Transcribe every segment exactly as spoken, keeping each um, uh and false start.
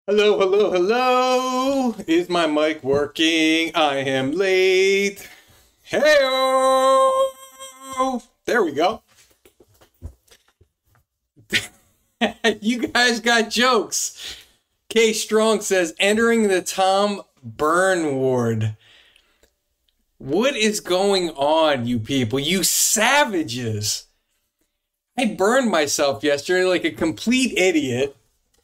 Hello, hello, hello. Is my mic working? I am late. Hey, there we go. You guys got jokes. K Strong says, entering the Tom Byrne ward. What is going on, you people? You savages. I burned myself yesterday like a complete idiot.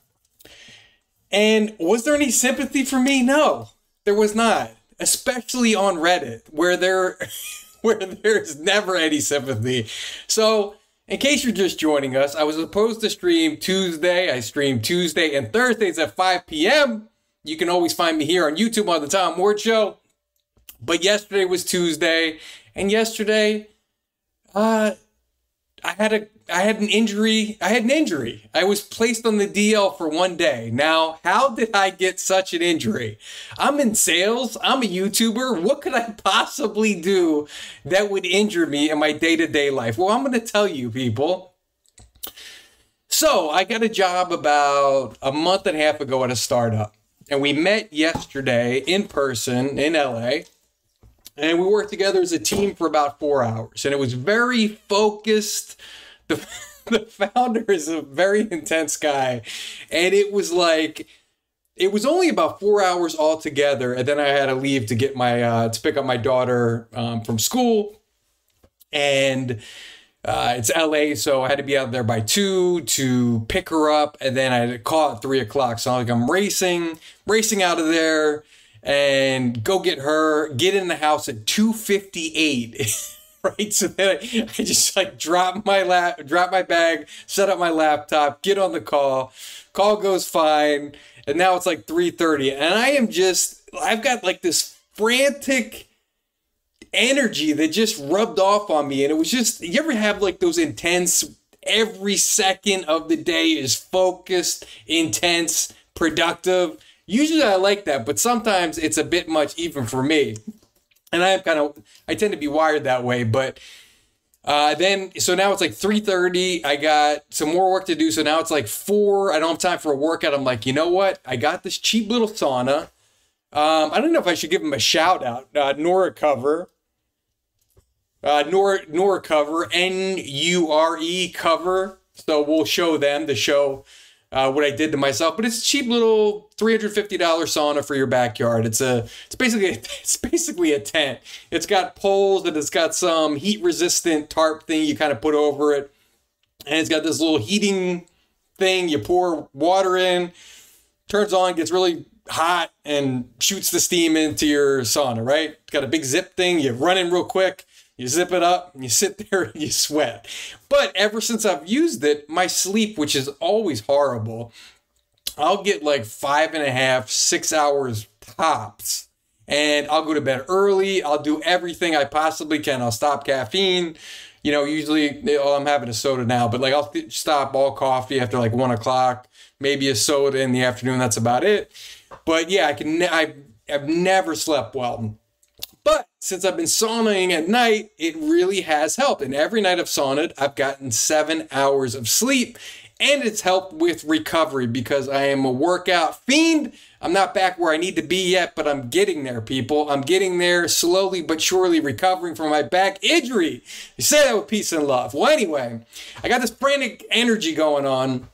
And was there any sympathy for me? No, there was not. Especially on Reddit, where there where there's never any sympathy. So, in case you're just joining us, I was supposed to stream Tuesday. I stream Tuesday and Thursdays at five p.m. You can always find me here on YouTube on the Tom Ward Show. But yesterday was Tuesday, and yesterday, uh, I had a I had an injury. I had an injury. I was placed on the D L for one day. Now, how did I get such an injury? I'm in sales. I'm a YouTuber. What could I possibly do that would injure me in my day-to-day life? Well, I'm going to tell you, people. So, I got a job about a month and a half ago at a startup. And we met yesterday in person in L A. And we worked together as a team for about four hours. And it was very focused. The, the founder is a very intense guy. And it was like, it was only about four hours altogether. And then I had to leave to get my, uh, to pick up my daughter um, from school. And uh, it's L A, so I had to be out there by two to pick her up. And then I had to call at three o'clock. So like I'm racing, racing out of there. And go get her, get in the house at two fifty-eight, right? So then I, I just like drop my lap, drop my bag, set up my laptop, get on the call. Call goes fine. And now it's like three thirty. And I am just, I've got like this frantic energy that just rubbed off on me. And it was just, you ever have like those intense, every second of the day is focused, intense, productive? Usually I like that, but sometimes it's a bit much even for me. And I'm kind of, I tend to be wired that way. But uh, then, so now it's like three thirty. I got some more work to do. So now it's like four. I don't have time for a workout. I'm like, you know what? I got this cheap little sauna. Um, I don't know if I should give them a shout out. Uh, Nura Cover. Uh, Nura, Nura Cover. N U R E Cover. So we'll show them the show. Uh, what I did to myself, but it's a cheap little three hundred fifty dollars sauna for your backyard. It's a, it's basically, it's basically a tent. It's got poles and it's got some heat resistant tarp thing you kind of put over it. And it's got this little heating thing. You pour water in, turns on, gets really hot and shoots the steam into your sauna, right? It's got a big zip thing. You run in real quick. You zip it up, and you sit there, and you sweat. But ever since I've used it, my sleep, which is always horrible, I'll get like five and a half, six hours tops. And I'll go to bed early. I'll do everything I possibly can. I'll stop caffeine. You know, usually, oh, I'm having a soda now, but like I'll stop all coffee after like one o'clock. Maybe a soda in the afternoon. That's about it. But yeah, I can. I, I've never slept well. But since I've been saunaing at night, it really has helped. And every night I've saunaed, I've gotten seven hours of sleep. And it's helped with recovery because I am a workout fiend. I'm not back where I need to be yet, but I'm getting there, people. I'm getting there slowly but surely, recovering from my back injury. You say that with peace and love. Well, anyway, I got this frantic energy going on.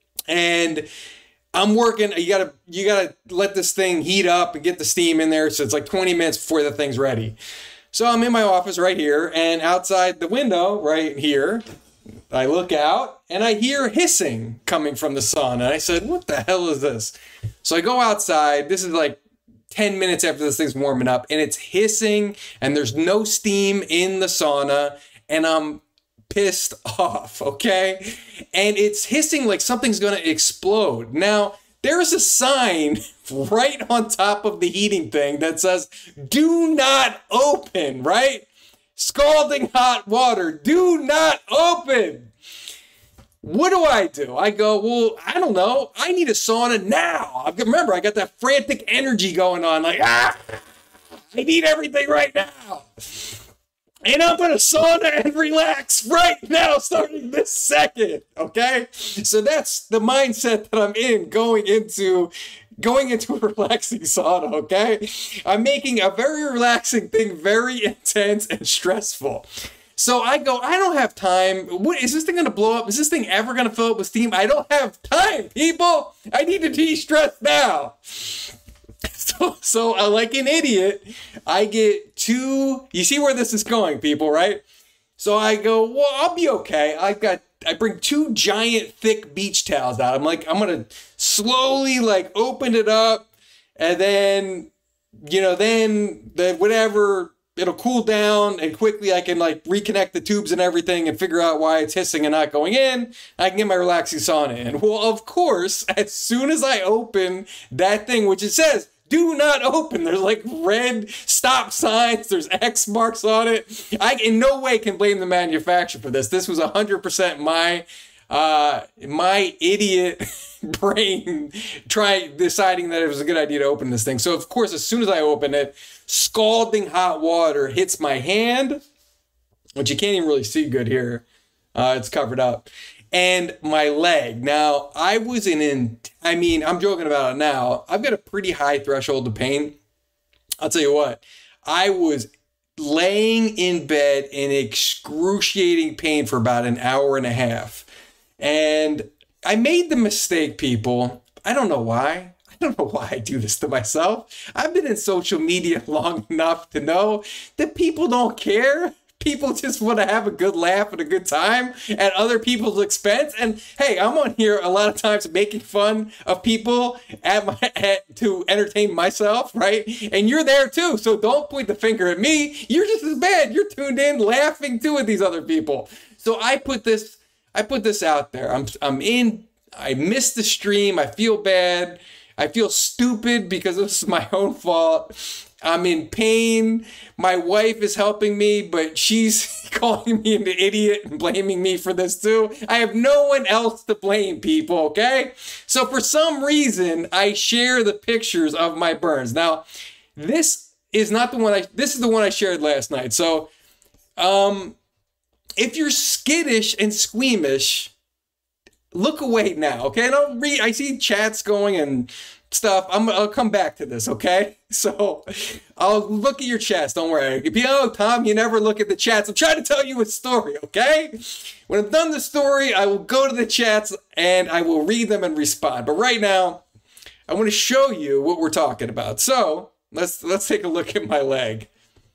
And I'm working. You gotta, you gotta let this thing heat up and get the steam in there. So it's like twenty minutes before the thing's ready. So I'm in my office right here, and outside the window right here, I look out and I hear hissing coming from the sauna. And I said, "What the hell is this?" So I go outside. This is like ten minutes after this thing's warming up, and it's hissing, and there's no steam in the sauna, and I'm pissed off, okay? And it's hissing like something's gonna explode. Now, there's a sign right on top of the heating thing that says, do not open, right? Scalding hot water, do not open. What do I do? I go, well, I don't know. I need a sauna now. I remember, I got that frantic energy going on, like, ah, I need everything right now. And I'm gonna sauna and relax right now, starting this second. Okay, so that's the mindset that I'm in going into going into a relaxing sauna. Okay, I'm making a very relaxing thing very intense and stressful. So I go, I don't have time. What is this thing gonna blow up? Is this thing ever gonna fill up with steam? I don't have time, people. I need to de-stress now. So, so uh, like an idiot, I get two. You see where this is going, people, right? So I go, well, I'll be okay. I got, I bring two giant, thick beach towels out. I'm like, I'm gonna slowly like open it up, and then, you know, then the whatever, it'll cool down, and quickly I can like reconnect the tubes and everything, and figure out why it's hissing and not going in. I can get my relaxing sauna in. Well, of course, as soon as I open that thing, which it says, do not open. There's like red stop signs. There's X marks on it. I in no way can blame the manufacturer for this. This was one hundred percent my uh, my idiot brain try deciding that it was a good idea to open this thing. So of course, as soon as I open it, scalding hot water hits my hand, which you can't even really see good here. Uh, it's covered up. And my leg. Now, I was in, in, I mean, I'm joking about it now. I've got a pretty high threshold of pain. I'll tell you what, I was laying in bed in excruciating pain for about an hour and a half. And I made the mistake, people. I don't know why. I don't know why I do this to myself. I've been in social media long enough to know that people don't care. People just want to have a good laugh and a good time at other people's expense. And hey, I'm on here a lot of times making fun of people at my at, to entertain myself, right? And you're there too. So don't point the finger at me. You're just as bad. You're tuned in laughing too with these other people. So I put this I put this out there. I'm I'm in I missed the stream. I feel bad. I feel stupid because this is my own fault. I'm in pain. My wife is helping me, but she's calling me an idiot and blaming me for this too. I have no one else to blame, people, okay? So for some reason, I share the pictures of my burns. Now, this is not the one I, this is the one I shared last night. So, um, if you're skittish and squeamish, look away now, okay? I don't read, I see chats going and stuff. I'm, I'll come back to this, okay? So I'll look at your chats. Don't worry. Oh, Tom, you never look at the chats. I'm trying to tell you a story, okay? When I've done the story, I will go to the chats and I will read them and respond. But right now, I want to show you what we're talking about. So let's let's take a look at my leg.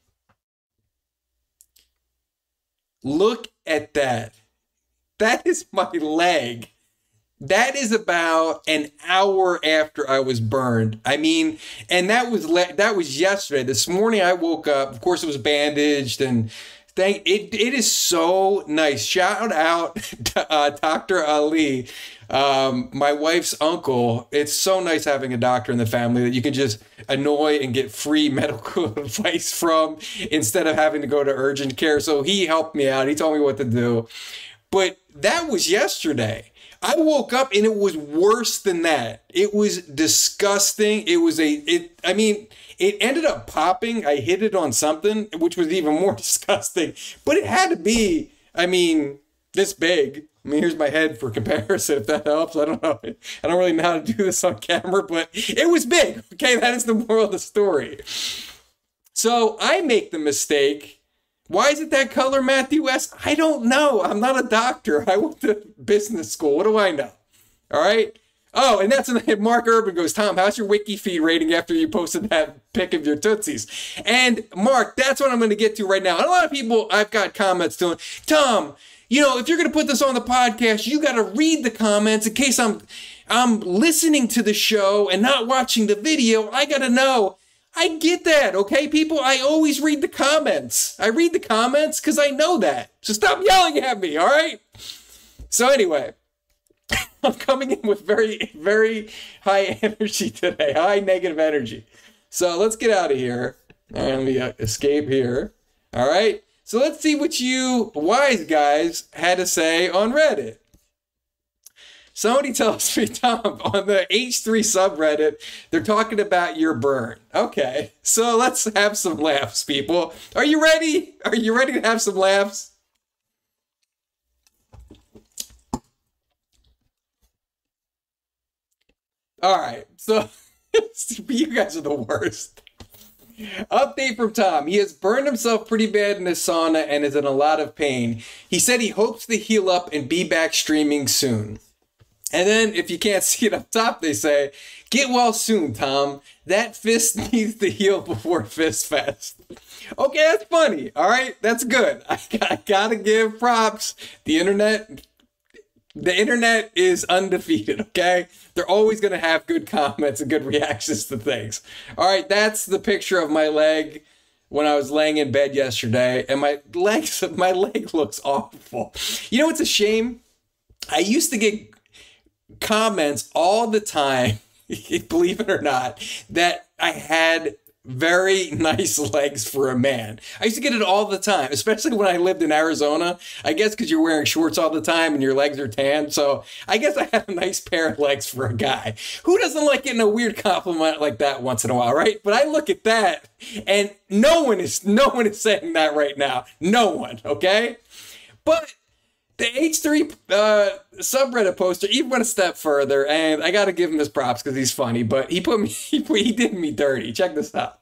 Look at that. That is my leg. That is about an hour after I was burned. I mean, and that was le- that was yesterday. This morning I woke up. Of course, it was bandaged, and thank it. It is so nice. Shout out to uh, Doctor Ali, um, my wife's uncle. It's so nice having a doctor in the family that you can just annoy and get free medical advice from instead of having to go to urgent care. So he helped me out. He told me what to do. But that was yesterday. I woke up and it was worse than that. It was disgusting. It was a, it, I mean, it ended up popping. I hit it on something, which was even more disgusting. But it had to be, I mean, this big. I mean, here's my head for comparison, if that helps. I don't know. I don't really know how to do this on camera, but it was big. Okay, that is the moral of the story. So I make the mistake. Why is it that color, Matthew S? I don't know. I'm not a doctor. I went to business school. What do I know? All right. Oh, and that's when Mark Urban goes, Tom, how's your wiki feed rating after you posted that pic of your Tootsies? And Mark, that's what I'm going to get to right now. And a lot of people, I've got comments doing, Tom, you know, if you're going to put this on the podcast, you got to read the comments in case I'm, I'm listening to the show and not watching the video. I got to know. I get that, okay, people? I always read the comments. I read the comments because I know that. So stop yelling at me, all right? So anyway, I'm coming in with very, very high energy today, high negative energy. So let's get out of here. All right, let me escape here. All right? So let's see what you wise guys had to say on Reddit. Somebody tells me, Tom, on the H three subreddit, they're talking about your burn. Okay, so let's have some laughs, people. Are you ready? Are you ready to have some laughs? All right, so you guys are the worst. Update from Tom. He has burned himself pretty bad in his sauna and is in a lot of pain. He said he hopes to heal up and be back streaming soon. And then, if you can't see it up top, they say, get well soon, Tom. That fist needs to heal before Fist Fest. Okay, that's funny. All right, that's good. I, I gotta give props. The internet... The internet is undefeated, okay? They're always going to have good comments and good reactions to things. All right, that's the picture of my leg when I was laying in bed yesterday, and my legs, my leg looks awful. You know what's a shame? I used to get comments all the time, believe it or not, that I had very nice legs for a man. I used to get it all the time, especially when I lived in Arizona. I guess because you're wearing shorts all the time and your legs are tan. So I guess I had a nice pair of legs for a guy. Who doesn't like getting a weird compliment like that once in a while, right? But I look at that and no one is no one is saying that right now. No one, okay? But the H three uh, subreddit poster even went a step further, and I got to give him his props because he's funny. But he put me, he, put, he did me dirty. Check this out.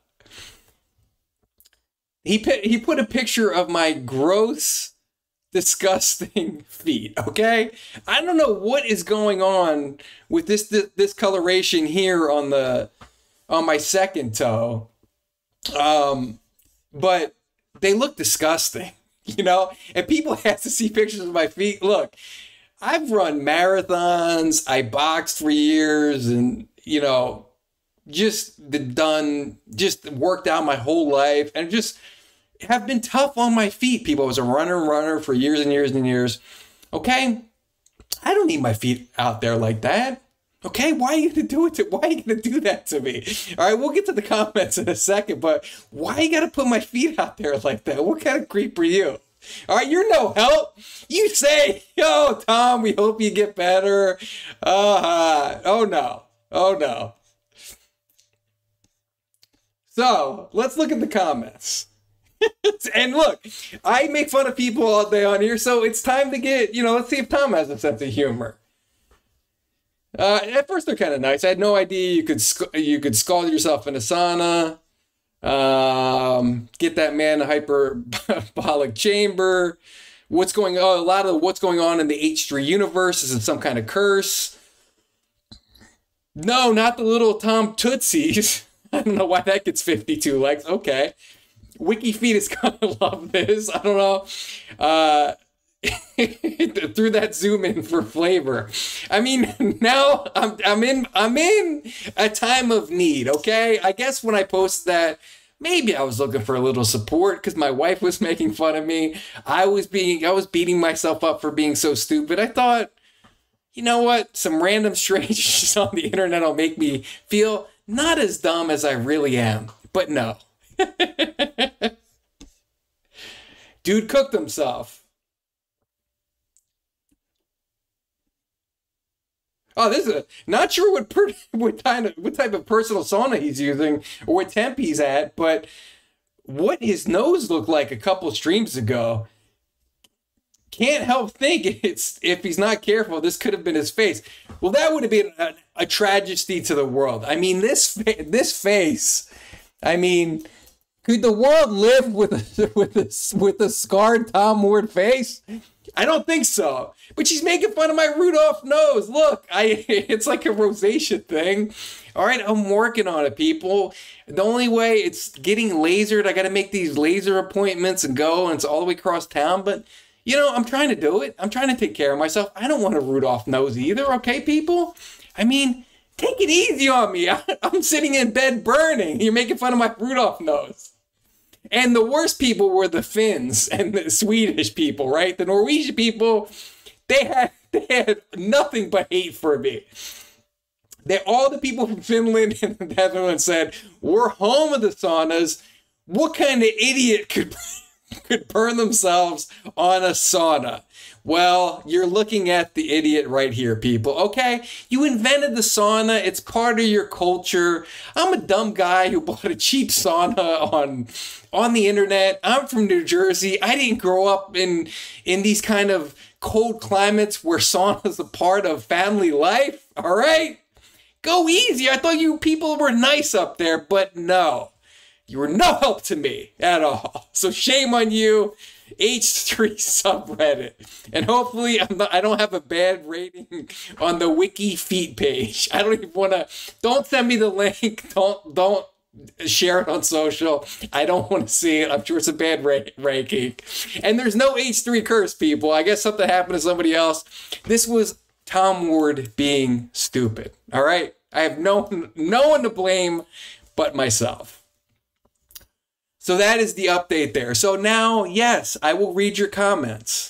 He put, he put a picture of my gross, disgusting feet. Okay, I don't know what is going on with this this, this coloration here on the on my second toe, um, but they look disgusting. You know, and people have to see pictures of my feet. Look, I've run marathons, I boxed for years, and, you know, just done, just worked out my whole life, and just have been tough on my feet. People, I was a runner, runner for years and years and years. Okay, I don't need my feet out there like that. Okay, why are you gonna do it to, why are you gonna do that to me? All right, we'll get to the comments in a second, but why you gotta put my feet out there like that? What kind of creep are you? All right, you're no help. You say, yo, Tom, we hope you get better. Uh, oh no, oh no. So let's look at the comments. And look, I make fun of people all day on here, so it's time to get, you know, let's see if Tom has a sense of humor. Uh, at first, they're kind of nice. I had no idea you could sc- you could scald yourself in a sauna, um, get that man a hyperbolic chamber. What's going on? A lot of what's going on in the H three universe is some kind of curse. No, not the little Tom Tootsies. I don't know why that gets fifty-two likes. Okay. WikiFeed is going to love this. I don't know. Uh, threw that zoom in for flavor. I mean, now I'm I'm in I'm in a time of need, okay? I guess when I posted that, maybe I was looking for a little support because my wife was making fun of me. I was being I was beating myself up for being so stupid. I thought, you know what? Some random strangers on the internet will make me feel not as dumb as I really am. But no. Dude cooked himself. Oh, this is a, not sure what per, what kind of what type of personal sauna he's using or what temp he's at, but what his nose looked like a couple streams ago. Can't help think it's if he's not careful, this could have been his face. Well, that would have been a, a tragedy to the world. I mean, this this face. I mean, could the world live with a, with a, with a scarred Tom Ward face? I don't think so. But she's making fun of my Rudolph nose. Look, I it's like a rosacea thing. All right, I'm working on it, people. The only way it's getting lasered, I got to make these laser appointments and go, and it's all the way across town. But, you know, I'm trying to do it. I'm trying to take care of myself. I don't want a Rudolph nose either, okay, people? I mean, take it easy on me. I, I'm sitting in bed burning. You're making fun of my Rudolph nose. And the worst people were the Finns and the Swedish people, right? The Norwegian people, they had they had nothing but hate for me. They all the people from Finland and the Netherlands said, "We're home of the saunas. What kind of idiot could could burn themselves on a sauna. Well, you're looking at the idiot right here, people. Okay, you invented the sauna. It's part of your culture. I'm a dumb guy who bought a cheap sauna on on the internet. I'm from New Jersey. I didn't grow up in in these kind of cold climates where sauna's a part of family life. All right, go easy. I thought you people were nice up there, but no. You were no help to me at all. So shame on you, H three subreddit. And hopefully I'm not, I don't have a bad rating on the Wiki Feet page. I don't even want to, don't send me the link. Don't, don't share it on social. I don't want to see it. I'm sure it's a bad ra- ranking. And there's no H three curse, people. I guess something happened to somebody else. This was Tom Ward being stupid. All right? I have no, no one to blame but myself. So that is the update there. So now, yes, I will read your comments.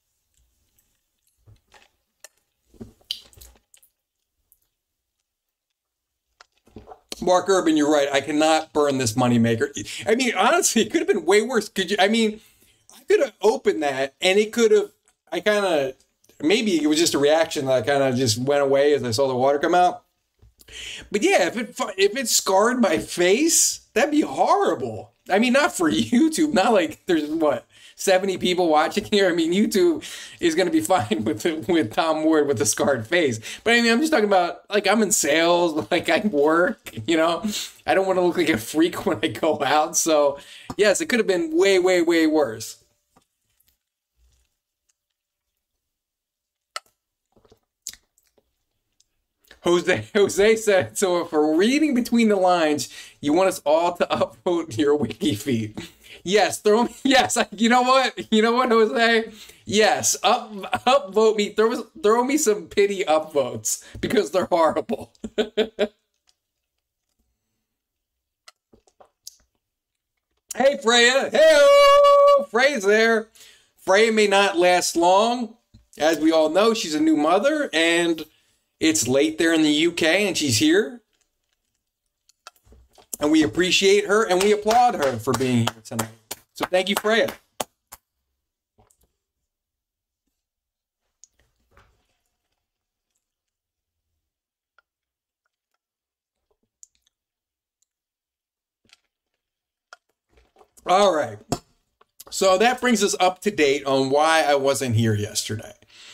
Mark Urban, you're right. I cannot burn this moneymaker. I mean, honestly, it could have been way worse. Could you? I mean, I could have opened that and it could have, I kind of, maybe it was just a reaction that I kind of just went away as I saw the water come out. But yeah, if it if it scarred my face, that'd be horrible. I mean, not for YouTube. Not like there's, what, seventy people watching here. I mean, YouTube is going to be fine with with Tom Ward with a scarred face. But I mean, I'm just talking about, like, I'm in sales, like, I work, you know. I don't want to look like a freak when I go out. So, yes, it could have been way, way, way worse. Jose Jose said, so if we're reading between the lines, you want us all to upvote your wiki feed. Yes, throw me, yes, you know what? You know what, Jose? Yes, up upvote me. Throw, throw me some pity upvotes because they're horrible. Hey, Freya. Hey, Freya's there. Freya may not last long. As we all know, she's a new mother, and it's late there in the U K, and she's here. And we appreciate her, and we applaud her for being here tonight. So thank you, Freya. All right. So that brings us up to date on why I wasn't here yesterday.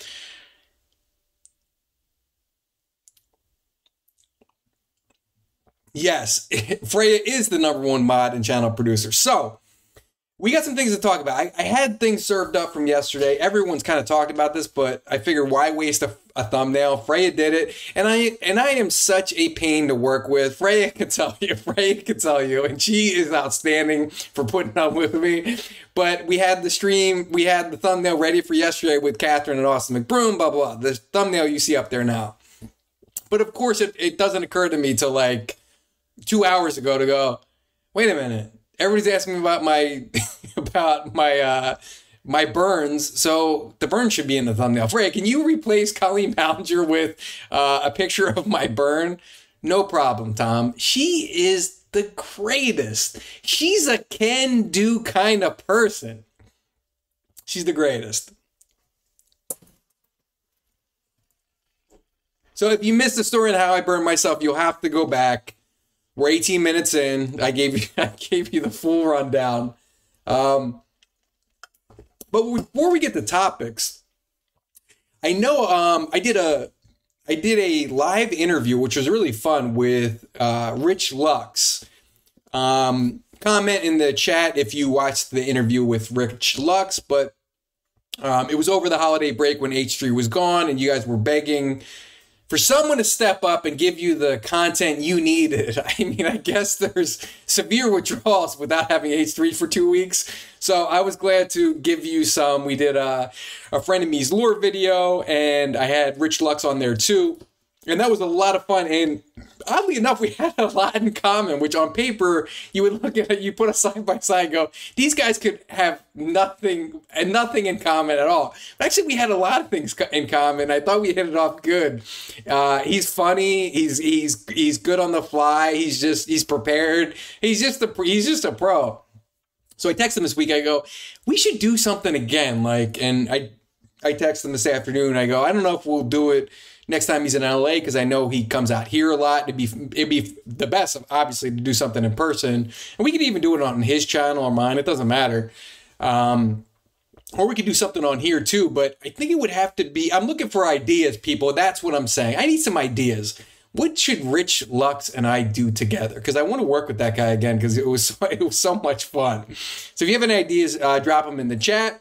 Yes, Freya is the number one mod and channel producer. So we got some things to talk about. I, I had things served up from yesterday. Everyone's kind of talked about this, but I figured why waste a, a thumbnail? Freya did it, and I and I am such a pain to work with. Freya can tell you. Freya can tell you, and she is outstanding for putting up with me. But we had the stream, we had the thumbnail ready for yesterday with Catherine and Austin McBroom. Blah blah. The thumbnail you see up there now. But of course, it, it doesn't occur to me till like two hours ago to go, wait a minute. Everybody's asking me about my about my uh, my burns, so the burn should be in the thumbnail. Freya, can you replace Colleen Ballinger with uh, a picture of my burn? No problem, Tom. She is the greatest. She's a can-do kind of person. She's the greatest. So if you missed the story on how I burned myself, you'll have to go back. We're eighteen minutes in. I gave you I gave you the full rundown. Um, but before we get to topics, I know um, I did a I did a live interview, which was really fun, with uh, Rich Lux. Um, comment in the chat if you watched the interview with Rich Lux, but um, it was over the holiday break when H three was gone, and you guys were begging for someone to step up and give you the content you needed. I mean, I guess there's severe withdrawals without having H three for two weeks. So I was glad to give you some. We did a, a Friend of Me's lore video, and I had Rich Lux on there too. And that was a lot of fun. And oddly enough, we had a lot in common, which on paper, you would look at it, you put a side by side and go, these guys could have nothing and nothing in common at all. But actually, we had a lot of things in common. I thought we hit it off good. Uh, he's funny. He's he's he's good on the fly. He's just he's prepared. He's just a he's just a pro. So I text him this week. I go, we should do something again. Like, and I, I text him this afternoon. I go, I don't know if we'll do it next time he's in L A because I know he comes out here a lot. It'd be it'd be the best, obviously, to do something in person, and we could even do it on his channel or mine. It doesn't matter, um, or we could do something on here too. But I think it would have to be. I'm looking for ideas, people. That's what I'm saying. I need some ideas. What should Rich Lux and I do together? Because I want to work with that guy again because it was it was so much fun. So if you have any ideas, uh, drop them in the chat.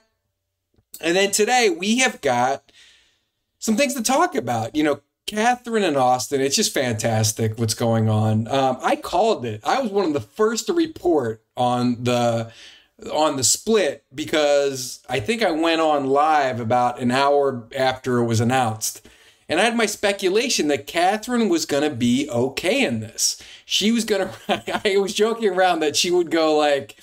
And then today we have got some things to talk about. You know, Catherine and Austin, it's just fantastic what's going on. Um, I called it. I was one of the first to report on the on the split because I think I went on live about an hour after it was announced. And I had my speculation that Catherine was going to be okay in this. She was going to, I was joking around that she would go like,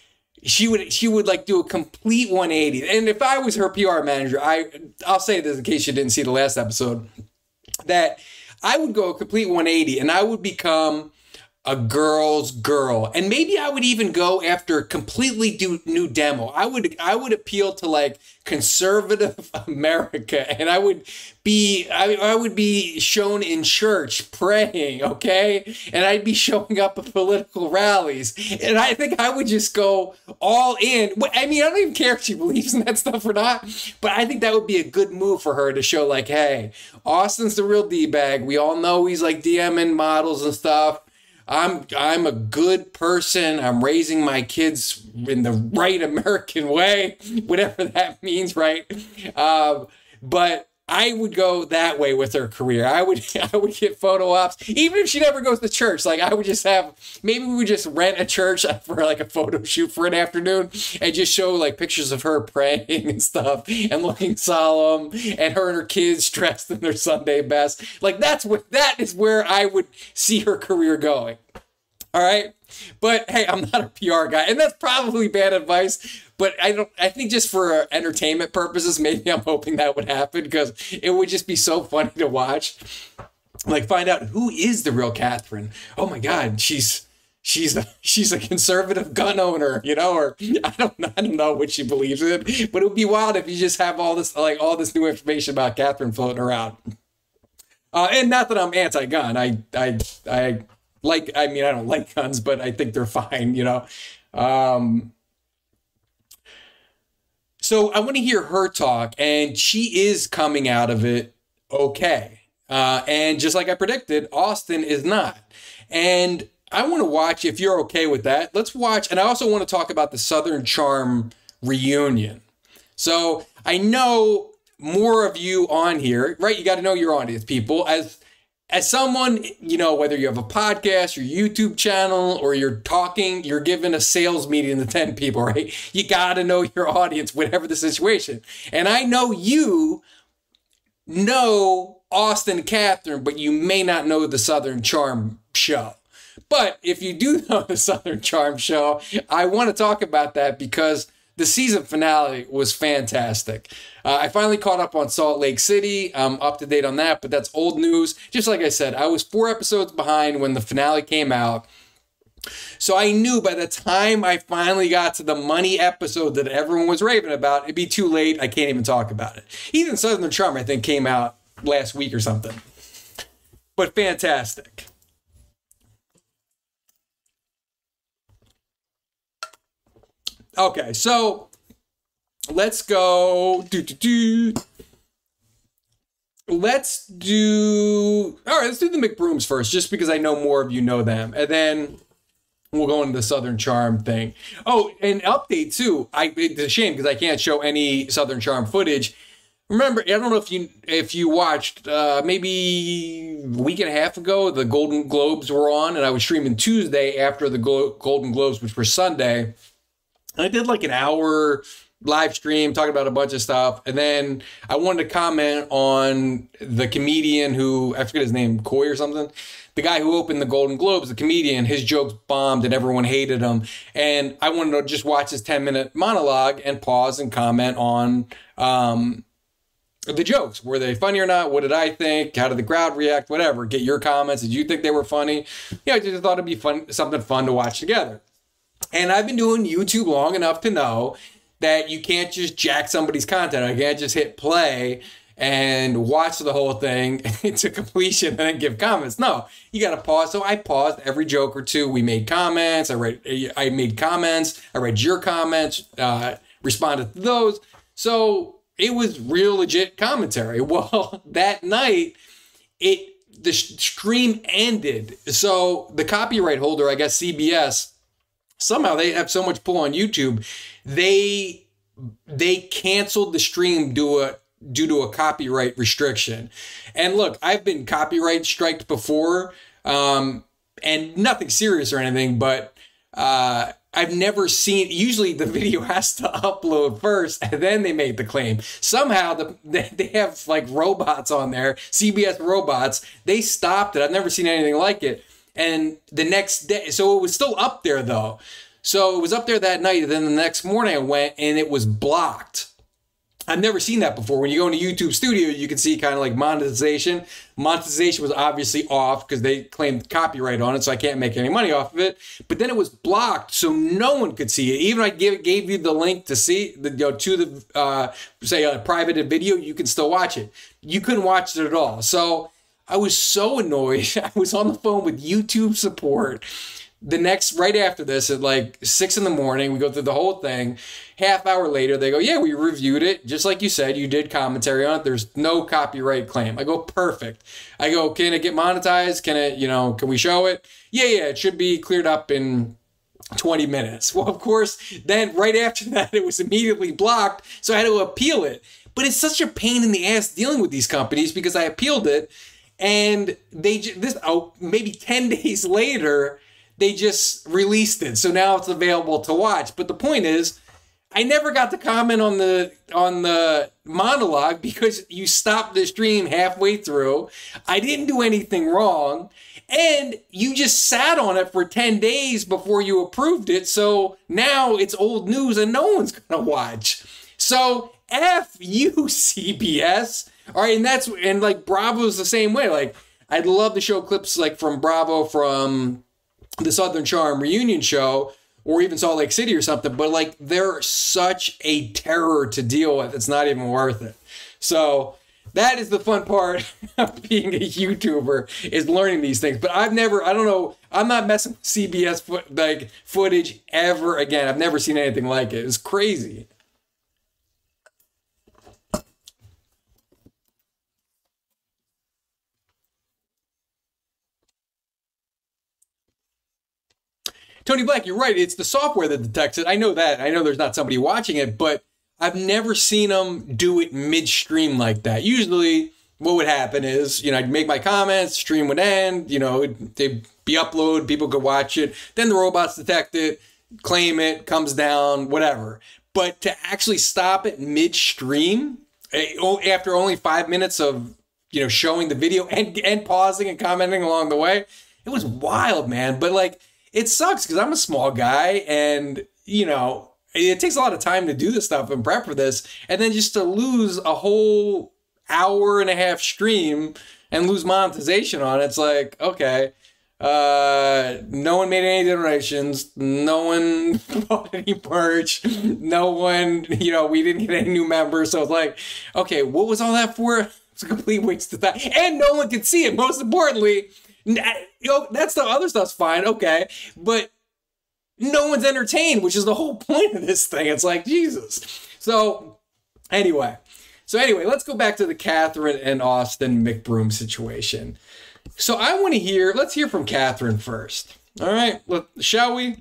she would, she would like do a complete one eighty. And if I was her P R manager, I, I'll say this in case you didn't see the last episode, that I would go a complete one eighty and I would become a girl's girl. And maybe I would even go after a completely do, new demo. I would I would appeal to like conservative America, and I would be I, I would be shown in church praying, okay? And I'd be showing up at political rallies. And I think I would just go all in. I mean, I don't even care if she believes in that stuff or not, but I think that would be a good move for her to show like, hey, Austin's the real D-bag. We all know he's like DMing models and stuff. I'm I'm a good person. I'm raising my kids in the right American way, whatever that means, right? Um, but I would go that way with her career. I would I would get photo ops, even if she never goes to church. Like I would just have, maybe we would just rent a church for like a photo shoot for an afternoon and just show like pictures of her praying and stuff and looking solemn and her and her kids dressed in their Sunday best. Like that's what, that is where I would see her career going. All right. But hey, I'm not a P R guy, and that's probably bad advice. But I don't, I think just for entertainment purposes, maybe I'm hoping that would happen because it would just be so funny to watch. Like find out who is the real Catherine. Oh my God, she's she's a she's a conservative gun owner, you know, or I don't know, I don't know what she believes in. But it would be wild if you just have all this like all this new information about Catherine floating around. Uh, and not that I'm anti-gun. I I I like I mean I don't like guns, but I think they're fine, you know. Um, So I want to hear her talk, and she is coming out of it okay. Uh, and just like I predicted, Austin is not. And I want to watch, if you're okay with that, let's watch. And I also want to talk about the Southern Charm reunion. So I know more of you on here, right? You got to know your audience, people. As As someone, you know, whether you have a podcast, your YouTube channel, or you're talking, you're giving a sales meeting to ten people, right? You got to know your audience, whatever the situation. And I know you know Austin and Catherine, but you may not know the Southern Charm show. But if you do know the Southern Charm show, I want to talk about that because the season finale was fantastic. Uh, I finally caught up on Salt Lake City. I'm up to date on that, but that's old news. Just like I said, I was four episodes behind when the finale came out. So I knew by the time I finally got to the money episode that everyone was raving about, it'd be too late. I can't even talk about it. Even Southern Charm, I think, came out last week or something. But fantastic. Okay, so let's go. Do, do, do. Let's do. All right, let's do the McBrooms first, just because I know more of you know them. And then we'll go into the Southern Charm thing. Oh, and update too. I it's a shame because I can't show any Southern Charm footage. Remember, I don't know if you if you watched uh, maybe a week and a half ago, the Golden Globes were on, and I was streaming Tuesday after the Glo- Golden Globes, which were Sunday. And I did like an hour live stream talking about a bunch of stuff. And then I wanted to comment on the comedian who, I forget his name, Coy or something. The guy who opened the Golden Globes, the comedian, his jokes bombed and everyone hated him. And I wanted to just watch his ten minute monologue and pause and comment on um, the jokes. Were they funny or not? What did I think? How did the crowd react? Whatever. Get your comments. Did you think they were funny? Yeah, I just thought it'd be fun, something fun to watch together. And I've been doing YouTube long enough to know that you can't just jack somebody's content. I can't just hit play and watch the whole thing to completion and then give comments. No, you got to pause. So I paused every joke or two. We made comments. I read, I made comments. I read your comments, uh, responded to those. So it was real legit commentary. Well, that night, it the stream ended. So the copyright holder, I guess C B S, somehow they have so much pull on YouTube, they they canceled the stream due a due to a copyright restriction. And look, I've been copyright striked before, um, and nothing serious or anything, but uh, I've never seen, usually the video has to upload first and then they make the claim. Somehow the, they have like robots on there, C B S robots. They stopped it. I've never seen anything like it. And the next day, so it was still up there though. So it was up there that night. And then the next morning I went and it was blocked. I've never seen that before. When you go into YouTube Studio, you can see kind of like monetization. Monetization was obviously off because they claimed copyright on it, so I can't make any money off of it. But then it was blocked, so no one could see it. Even I gave, gave you the link to see the you know, to the uh, say a private video, you can still watch it. You couldn't watch it at all. So I was so annoyed. I was on the phone with YouTube support. The next, right after this, at like six in the morning, we go through the whole thing. Half hour later, they go, yeah, we reviewed it. Just like you said, you did commentary on it. There's no copyright claim. I go, perfect. I go, can it get monetized? Can it, you know, can we show it? Yeah, yeah, it should be cleared up in twenty minutes. Well, of course, then right after that, it was immediately blocked. So I had to appeal it. But it's such a pain in the ass dealing with these companies because I appealed it. And they, this, oh, maybe ten days later, they just released it. So now it's available to watch. But the point is, I never got to comment on the on the monologue because you stopped the stream halfway through. I didn't do anything wrong. And you just sat on it for ten days before you approved it. So now it's old news and no one's going to watch. So F you, C B S. All right, and that's, and like Bravo's the same way. Like, I'd love to show clips like from Bravo from the Southern Charm reunion show, or even Salt Lake City or something, but like they're such a terror to deal with. It's not even worth it. So that is the fun part of being a YouTuber, is learning these things. But I've never, I don't know, I'm not messing with C B S foot, like footage ever again. I've never seen anything like it. It's crazy. Tony Black, you're right. It's the software that detects it. I know that. I know there's not somebody watching it, but I've never seen them do it midstream like that. Usually what would happen is, you know, I'd make my comments, stream would end, you know, they'd be uploaded, people could watch it. Then the robots detect it, claim it, comes down, whatever. But to actually stop it midstream after only five minutes of, you know, showing the video and, and pausing and commenting along the way, it was wild, man. But like, it sucks because I'm a small guy and, you know, it takes a lot of time to do this stuff and prep for this. And then just to lose a whole hour and a half stream and lose monetization on it, it's like, okay, uh, no one made any donations. No one bought any merch. No one, you know, we didn't get any new members. So it's like, okay, what was all that for? It's a complete waste of time. And no one could see it. Most importantly, you know, that's the other stuff's fine, okay, but no one's entertained, which is the whole point of this thing. It's like, Jesus. So anyway, so anyway, let's go back to the Catherine and Austin McBroom situation. So I want to hear, let's hear from Catherine first. All right, let, shall we?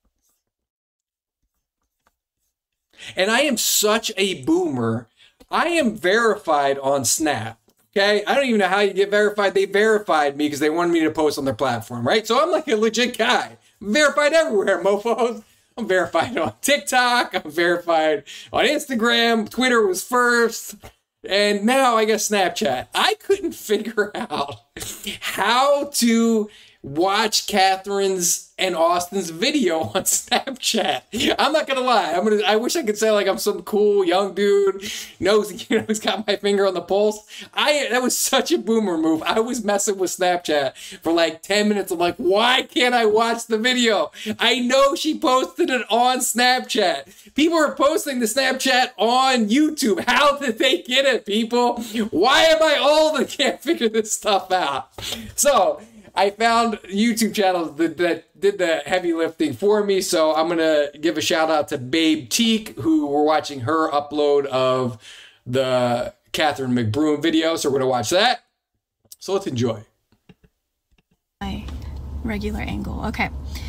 And I am such a boomer. I am verified on Snap. Okay, I don't even know how you get verified. They verified me because they wanted me to post on their platform, right? So I'm like a legit guy. I'm verified everywhere, mofos. I'm verified on TikTok. I'm verified on Instagram. Twitter was first. And now I guess Snapchat. I couldn't figure out how to watch Catherine's and Austin's video on Snapchat. I'm not gonna lie. I'm gonna. I wish I could say like I'm some cool young dude, knows you know, he's got my finger on the pulse. I that was such a boomer move. I was messing with Snapchat for like ten minutes. I'm like, why can't I watch the video? I know she posted it on Snapchat. People are posting the Snapchat on YouTube. How did they get it, people? Why am I old and can't figure this stuff out? So I found YouTube channels that, that did the heavy lifting for me. So I'm going to give a shout out to Babe Teak, who we're watching her upload of the Catherine McBroom video. So we're going to watch that. So let's enjoy. My regular angle. Okay.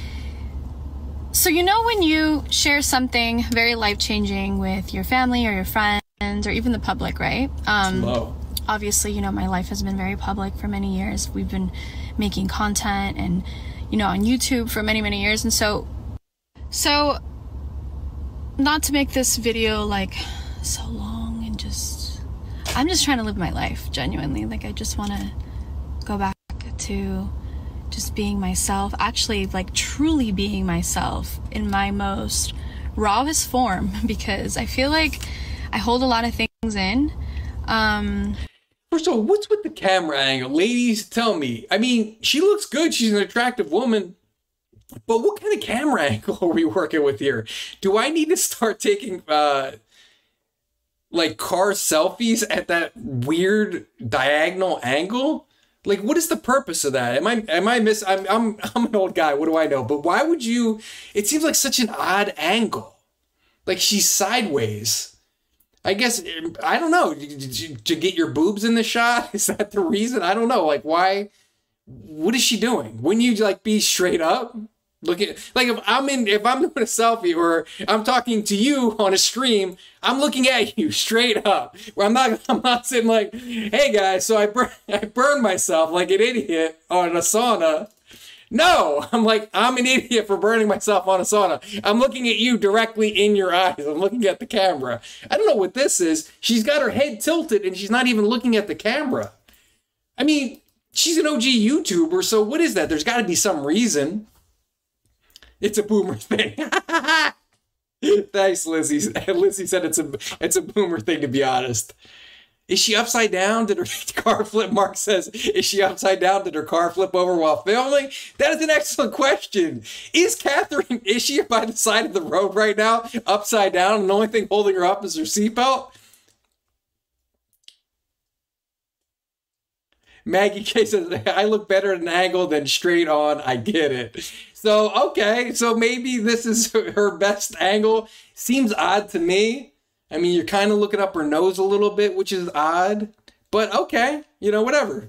So, you know, when you share something very life-changing with your family or your friends or even the public, right? Um, Low. Obviously, you know, my life has been very public for many years. We've been making content and, you know, on YouTube for many, many years. And so, so not to make this video like so long and just, I'm just trying to live my life genuinely. Like, I just want to go back to just being myself, actually like truly being myself in my most rawest form, because I feel like I hold a lot of things in. Um, First of all, what's with the camera angle? Ladies, tell me. I mean, she looks good. She's an attractive woman. But what kind of camera angle are we working with here? Do I need to start taking, uh, like, car selfies at that weird diagonal angle? Like, what is the purpose of that? Am I, am I miss, I'm, I'm, I'm an old guy. What do I know? But why would you, it seems like such an odd angle. Like, she's sideways. I guess, I don't know, to get your boobs in the shot? Is that the reason? I don't know. Like, why? What is she doing? Wouldn't you, like, be straight up? Look at, like, if I'm in, if I'm doing a selfie or I'm talking to you on a stream, I'm looking at you straight up. Where I'm not, I'm not sitting like, hey guys, so I, bur- I burned myself like an idiot on a sauna. No, I'm like, I'm an idiot for burning myself on a sauna. I'm looking at you directly in your eyes. I'm looking at the camera. I don't know what this is. She's got her head tilted and she's not even looking at the camera. I mean, she's an O G YouTuber, so what is that? There's got to be some reason. It's a boomer thing. Thanks, Lizzie. Lizzie said it's a it's a boomer thing, to be honest. Is she upside down? Did her car flip? Mark says, is she upside down? Did her car flip over while filming? That is an excellent question. Is Catherine, is she by the side of the road right now, upside down, and the only thing holding her up is her seatbelt? Maggie K says, I look better at an angle than straight on. I get it. So, okay. So maybe this is her best angle. Seems odd to me. I mean, you're kind of looking up her nose a little bit, which is odd. But okay. You know, whatever.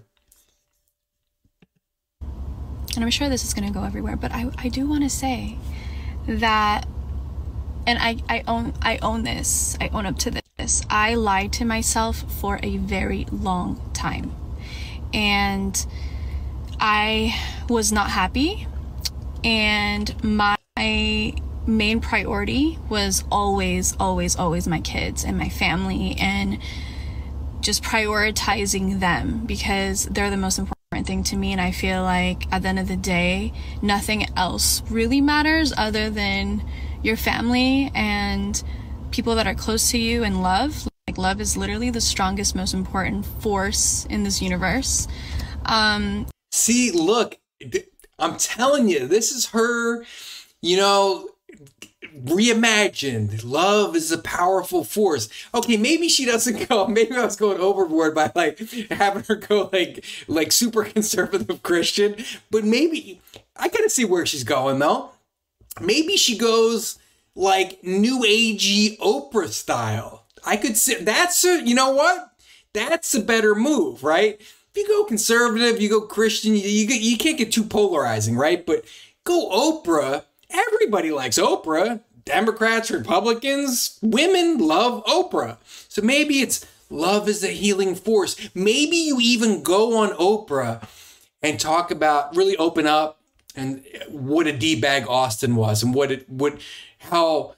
and I'm sure this is going to go everywhere, but I, I do want to say that, and I, I own I own this, I own up to this, I lied to myself for a very long time, and I was not happy, and my main priority was always, always, always my kids and my family, and just prioritizing them because they're the most important thing to me. And I feel like at the end of the day, nothing else really matters other than your family and people that are close to you, and love. Like, love is literally the strongest, most important force in this universe. Um, See, look, I'm telling you, this is her, you know, reimagined. Love is a powerful force. Okay, maybe she doesn't go, maybe I was going overboard by like having her go like like super conservative Christian, but maybe I gotta see where she's going though. Maybe she goes like new agey Oprah style. I could see that's a, you know what? That's a better move, right? If you go conservative, you go Christian, you you, you can't get too polarizing, right? But go Oprah. Everybody likes Oprah. Democrats, Republicans, women love Oprah. So maybe it's love is a healing force. Maybe you even go on Oprah and talk about, really open up and what a D-bag Austin was, and what it, what, how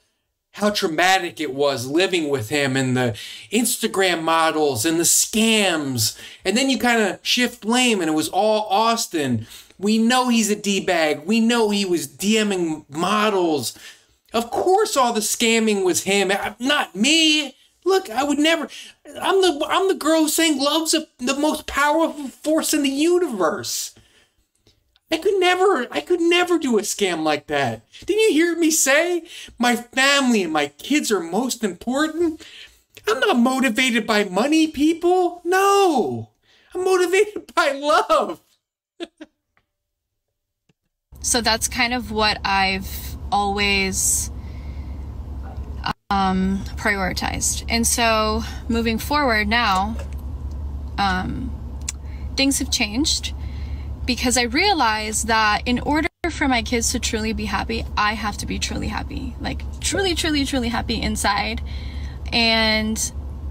how traumatic it was living with him and the Instagram models and the scams. And then you kind of shift blame and it was all Austin. We know he's a D-bag. We know he was DMing models. Of course all the scamming was him, not me. Look, I would never, I'm the I'm the girl who's saying love's a, the most powerful force in the universe. I could never, I could never do a scam like that. Didn't you hear me say my family and my kids are most important? I'm not motivated by money, people. No, I'm motivated by love. So that's kind of what I've always um, prioritized. And so moving forward now, um, things have changed. Because I realized that in order for my kids to truly be happy, I have to be truly happy. Like, truly, truly, truly happy inside. And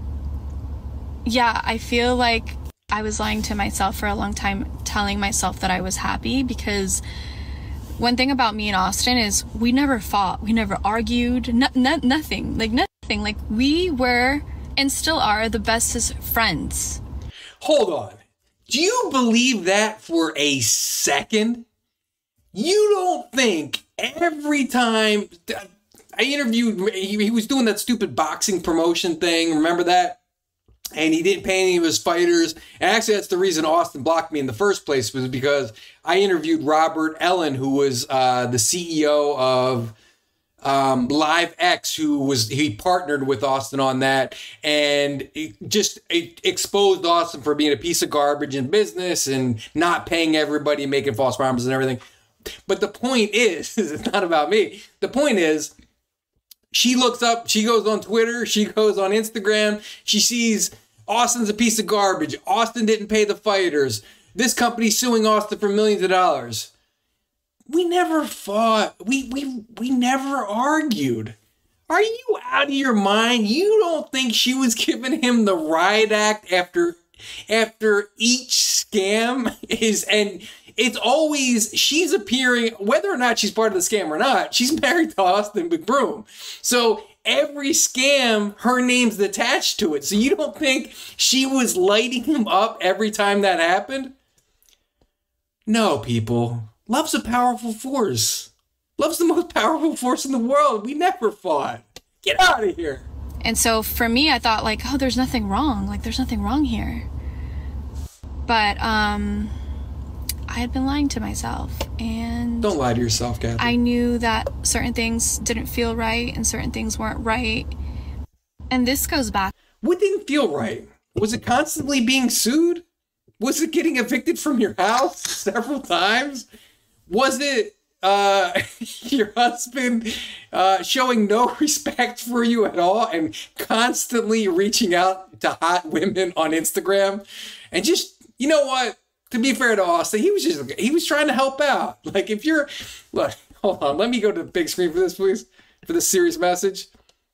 yeah, I feel like I was lying to myself for a long time, telling myself that I was happy. Because one thing about me and Austin is we never fought. We never argued. No, no, nothing. Like, nothing. Like, we were and still are the bestest friends. Hold on. Do you believe that for a second? You don't think every time I interviewed, he, he was doing that stupid boxing promotion thing. Remember that? And he didn't pay any of his fighters. And actually, that's the reason Austin blocked me in the first place, was because I interviewed Robert Ellen, who was uh, the C E O of Um, Live X, who was, he partnered with Austin on that, and it just it exposed Austin for being a piece of garbage in business and not paying everybody, making false promises and everything. But the point is, it's not about me. The point is, she looks up, she goes on Twitter, she goes on Instagram, she sees Austin's a piece of garbage. Austin didn't pay the fighters. This company's suing Austin for millions of dollars. We never fought. We we we never argued. Are you out of your mind? You don't think she was giving him the riot act after after each scam is, and it's always, she's appearing, whether or not she's part of the scam or not, she's married to Austin McBroom. So every scam, her name's attached to it. So you don't think she was lighting him up every time that happened? No, people. Love's a powerful force. Love's the most powerful force in the world. We never fought. Get out of here. And so for me, I thought like, oh, there's nothing wrong. Like, there's nothing wrong here. But um, I had been lying to myself. And don't lie to yourself, Kathy. I knew that certain things didn't feel right and certain things weren't right. And this goes back. What didn't feel right? Was it constantly being sued? Was it getting evicted from your house several times? Was it uh, your husband uh, showing no respect for you at all and constantly reaching out to hot women on Instagram? And just, you know what? To be fair to Austin, he was just, he was trying to help out. Like, if you're, look, hold on, let me go to the big screen for this, please, for this serious message.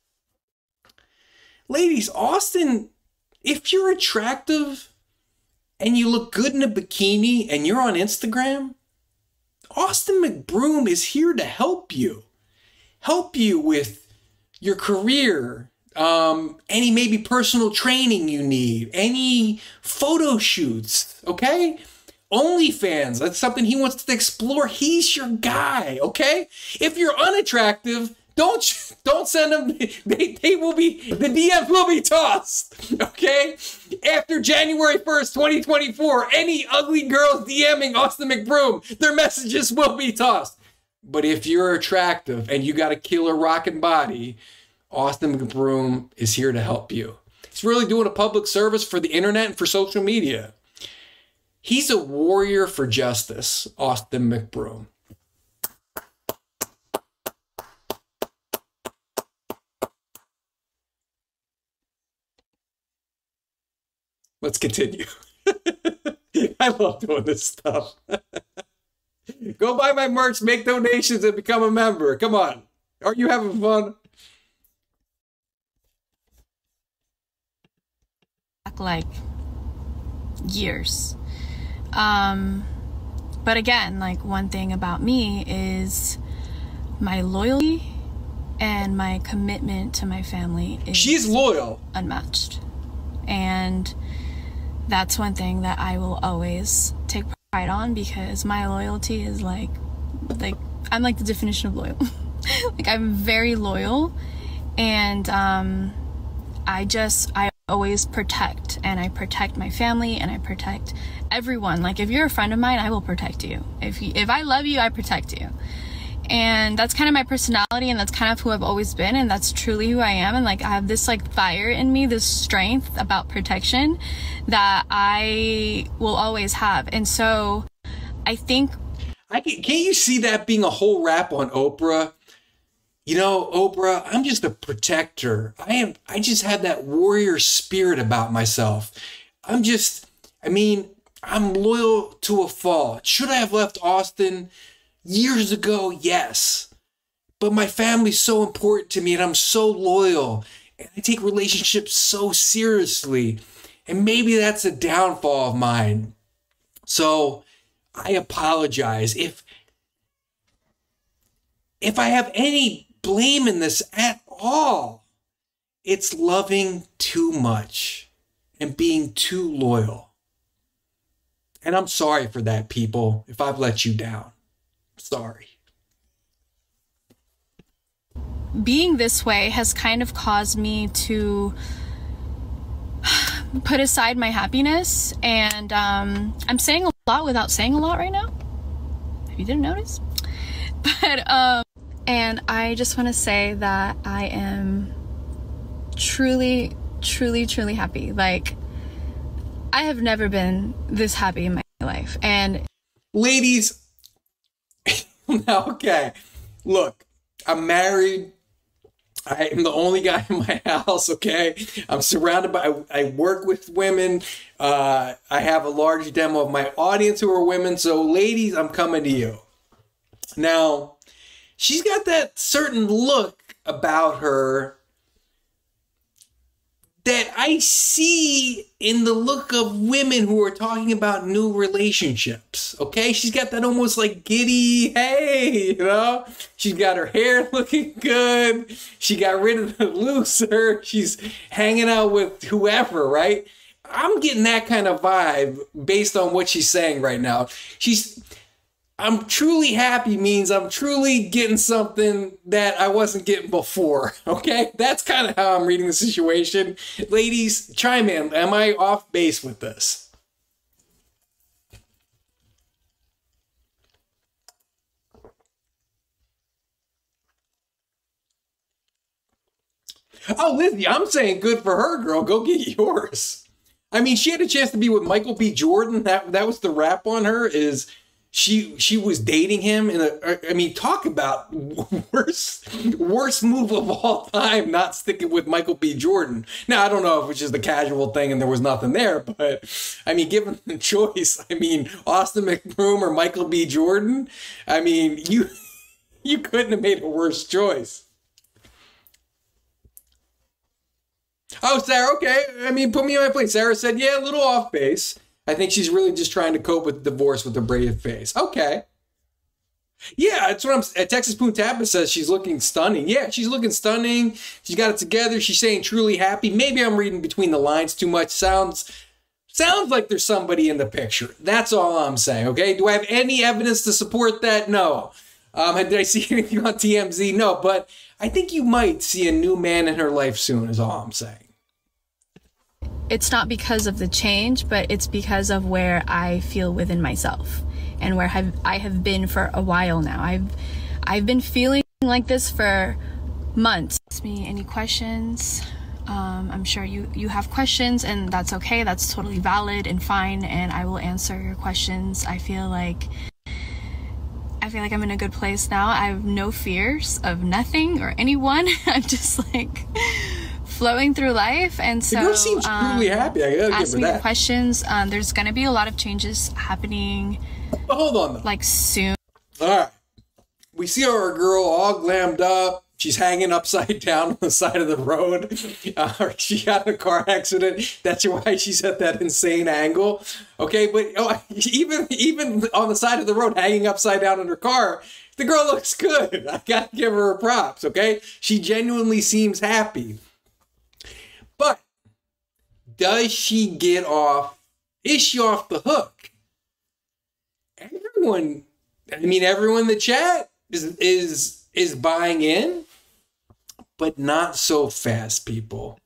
Ladies, Austin, if you're attractive and you look good in a bikini and you're on Instagram, Austin McBroom is here to help you. Help you with your career, um, any maybe personal training you need, any photo shoots, okay? OnlyFans, that's something he wants to explore. He's your guy, okay? If you're unattractive, don't don't send them. They, they will be, the D Ms will be tossed, okay? After January first, twenty twenty-four, any ugly girls DMing Austin McBroom, their messages will be tossed. But if you're attractive and you got a killer rockin' body, Austin McBroom is here to help you. He's really doing a public service for the internet and for social media. He's a warrior for justice, Austin McBroom. Let's continue. I love doing this stuff. Go buy my merch, make donations, and become a member. Come on. Are you having fun? Like years. Um, but again, like one thing about me is my loyalty and my commitment to my family is she's loyal, unmatched. And that's one thing that I will always take pride on, because my loyalty is like, like I'm like the definition of loyal. Like, I'm very loyal, and um, I just, I always protect, and I protect my family, and I protect everyone. Like, if you're a friend of mine, I will protect you. If you, if I love you, I protect you. And that's kind of my personality, and that's kind of who I've always been, and that's truly who I am. And like, I have this like fire in me, this strength about protection that I will always have. And so I think, I can, can't you see that being a whole rap on Oprah? You know, Oprah, I'm just a protector. I am, I just have that warrior spirit about myself. I'm just, I mean, I'm loyal to a fault. Should I have left Austin years ago? Yes. But my family's so important to me, and I'm so loyal, and I take relationships so seriously. And maybe that's a downfall of mine. So I apologize if if I have any blame in this at all. It's loving too much and being too loyal. And I'm sorry for that, people, if I've let you down. Sorry. being this way has kind of caused me to put aside my happiness, and um, I'm saying a lot without saying a lot right now, if you didn't notice. But um, and I just want to say that I am truly, truly, truly happy. Like, I have never been this happy in my life. And ladies, okay, look, I'm married. I am the only guy in my house, okay? I'm surrounded by, I, I work with women. Uh, I have a large demo of my audience who are women. So ladies, I'm coming to you. Now, she's got that certain look about her that I see in the look of women who are talking about new relationships, okay? She's got that almost like giddy, hey, you know? She's got her hair looking good. She got rid of the looser. She's hanging out with whoever, right? I'm getting that kind of vibe based on what she's saying right now. She's... I'm truly happy means I'm truly getting something that I wasn't getting before, okay? That's kind of how I'm reading the situation. Ladies, chime in. Am I off base with this? Oh, Lizzie, I'm saying good for her, girl. Go get yours. I mean, she had a chance to be with Michael B. Jordan. That, that was the rap on her, is... She she was dating him, and I mean, talk about worst worst move of all time, not sticking with Michael B. Jordan. Now, I don't know if it was just a casual thing and there was nothing there, but I mean, given the choice, I mean, Austin McBroom or Michael B. Jordan, I mean, you you couldn't have made a worse choice. Oh, Sarah, okay. I mean, put me on my place. Sarah said, yeah, a little off base. I think she's really just trying to cope with divorce with a brave face. Okay. Yeah, that's what I'm... Texas Poon Tappa says she's looking stunning. Yeah, she's looking stunning. She's got it together. She's saying truly happy. Maybe I'm reading between the lines too much. Sounds... Sounds like there's somebody in the picture. That's all I'm saying, okay? Do I have any evidence to support that? No. Um, did I see anything on T M Z? No, but I think you might see a new man in her life soon, is all I'm saying. It's not because of the change, but it's because of where I feel within myself and where have, I have been for a while now. I've I've been feeling like this for months. Ask me any questions. Um, I'm sure you, you have questions, and that's okay. That's totally valid and fine, and I will answer your questions. I feel like I feel like I'm in a good place now. I have no fears of nothing or anyone. I'm just like... flowing through life, and so the girl seems truly um, happy. I gotta ask give her me that. your questions. Um, there's gonna be a lot of changes happening. But hold on, though. Like soon. All right, we see our girl all glammed up. She's hanging upside down on the side of the road. Uh, she got in a car accident. That's why she's at that insane angle. Okay, but oh, even even on the side of the road, hanging upside down in her car, The girl looks good. I gotta give her her props, okay? She genuinely seems happy. But does she get off? Is she off the hook? Everyone, I mean, everyone in the chat is is is buying in, but not so fast, people.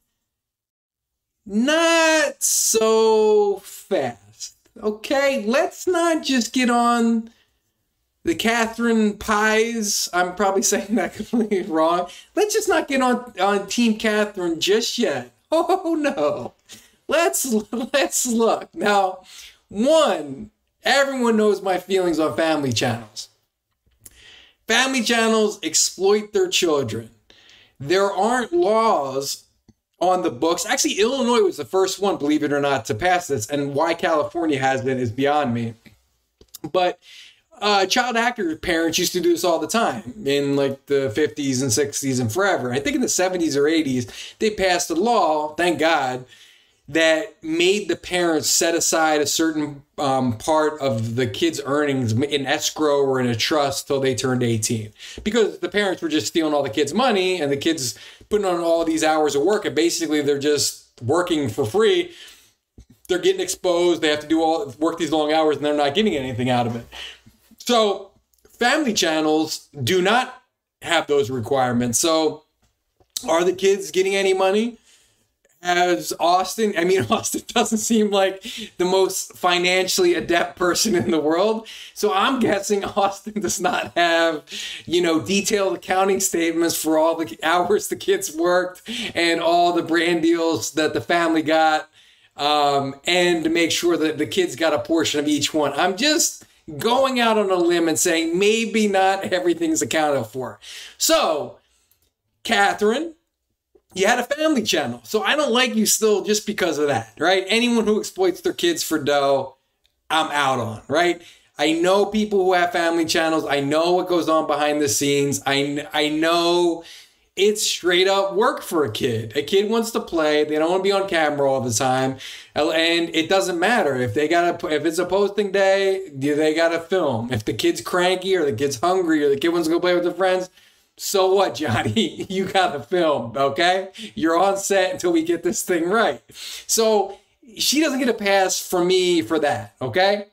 Not so fast. Okay, let's not just get on the Catherine Pies. I'm probably saying that completely wrong. Let's just not get on, on Team Catherine just yet. Oh no. Let's let's look. Now, one, everyone knows my feelings on family channels. Family channels exploit their children. There aren't laws on the books. Actually, Illinois was the first one, believe it or not, to pass this. And why California hasn't is beyond me. But uh, child actor parents used to do this all the time in like the fifties and sixties and forever. I think in the seventies or eighties, they passed a law, thank God, that made the parents set aside a certain um, part of the kids' earnings in escrow or in a trust till they turned eighteen. Because the parents were just stealing all the kids' money and the kids putting on all these hours of work, and basically they're just working for free. They're getting exposed. They have to do all work these long hours and they're not getting anything out of it. So family channels do not have those requirements. So are the kids getting any money? As Austin, I mean, Austin doesn't seem like the most financially adept person in the world. So I'm guessing Austin does not have, you know, detailed accounting statements for all the hours the kids worked and all the brand deals that the family got, um, and to make sure that the kids got a portion of each one. I'm just going out on a limb and saying maybe not everything's accounted for. So, Catherine, you had a family channel. So I don't like you still just because of that, right? Anyone who exploits their kids for dough, I'm out on, right? I know people who have family channels. I know what goes on behind the scenes. I, I know it's straight up work for a kid. A kid wants to play. They don't want to be on camera all the time. And it doesn't matter if they got to, if it's a posting day, they got to film. If the kid's cranky or the kid's hungry or the kid wants to go play with their friends, so what, Johnny? You got to film, okay? You're on set until we get this thing right. So she doesn't get a pass from me for that, okay?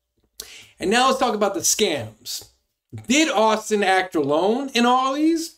And now let's talk about the scams. Did Austin act alone in all these?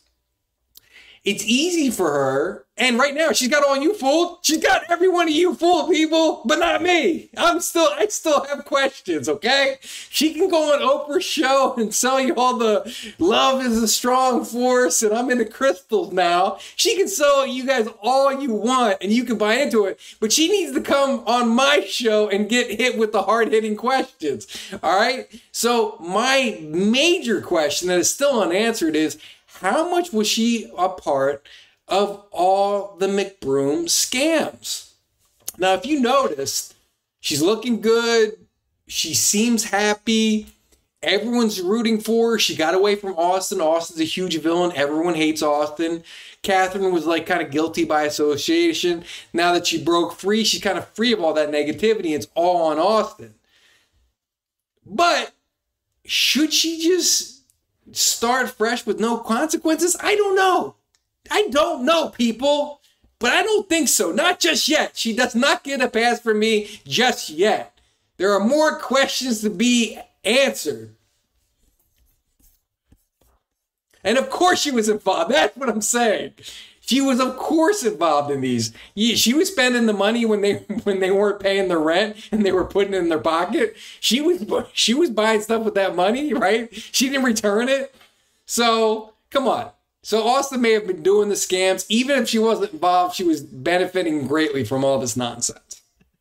It's easy for her. And right now, she's got all you fooled. She's got every one of you fooled, people, but not me. I'm still, I still have questions, okay? She can go on Oprah's show and sell you all the love is a strong force and I'm into crystals now. She can sell you guys all you want and you can buy into it, but she needs to come on my show and get hit with the hard-hitting questions, all right? So my major question that is still unanswered is, how much was she a part of all the McBroom scams? Now, if you noticed, she's looking good. She seems happy. Everyone's rooting for her. She got away from Austin. Austin's a huge villain. Everyone hates Austin. Catherine was like kind of guilty by association. Now that she broke free, she's kind of free of all that negativity. It's all on Austin. But should she just start fresh with no consequences? I don't know. I don't know, people. But I don't think so. Not just yet. She does not get a pass from me just yet. There are more questions to be answered. And of course she was involved. That's what I'm saying. She was, of course, involved in these. She was spending the money when they when they weren't paying the rent and they were putting it in their pocket. She was she was buying stuff with that money, right? She didn't return it. So come on. So Austin may have been doing the scams. Even if she wasn't involved, she was benefiting greatly from all this nonsense.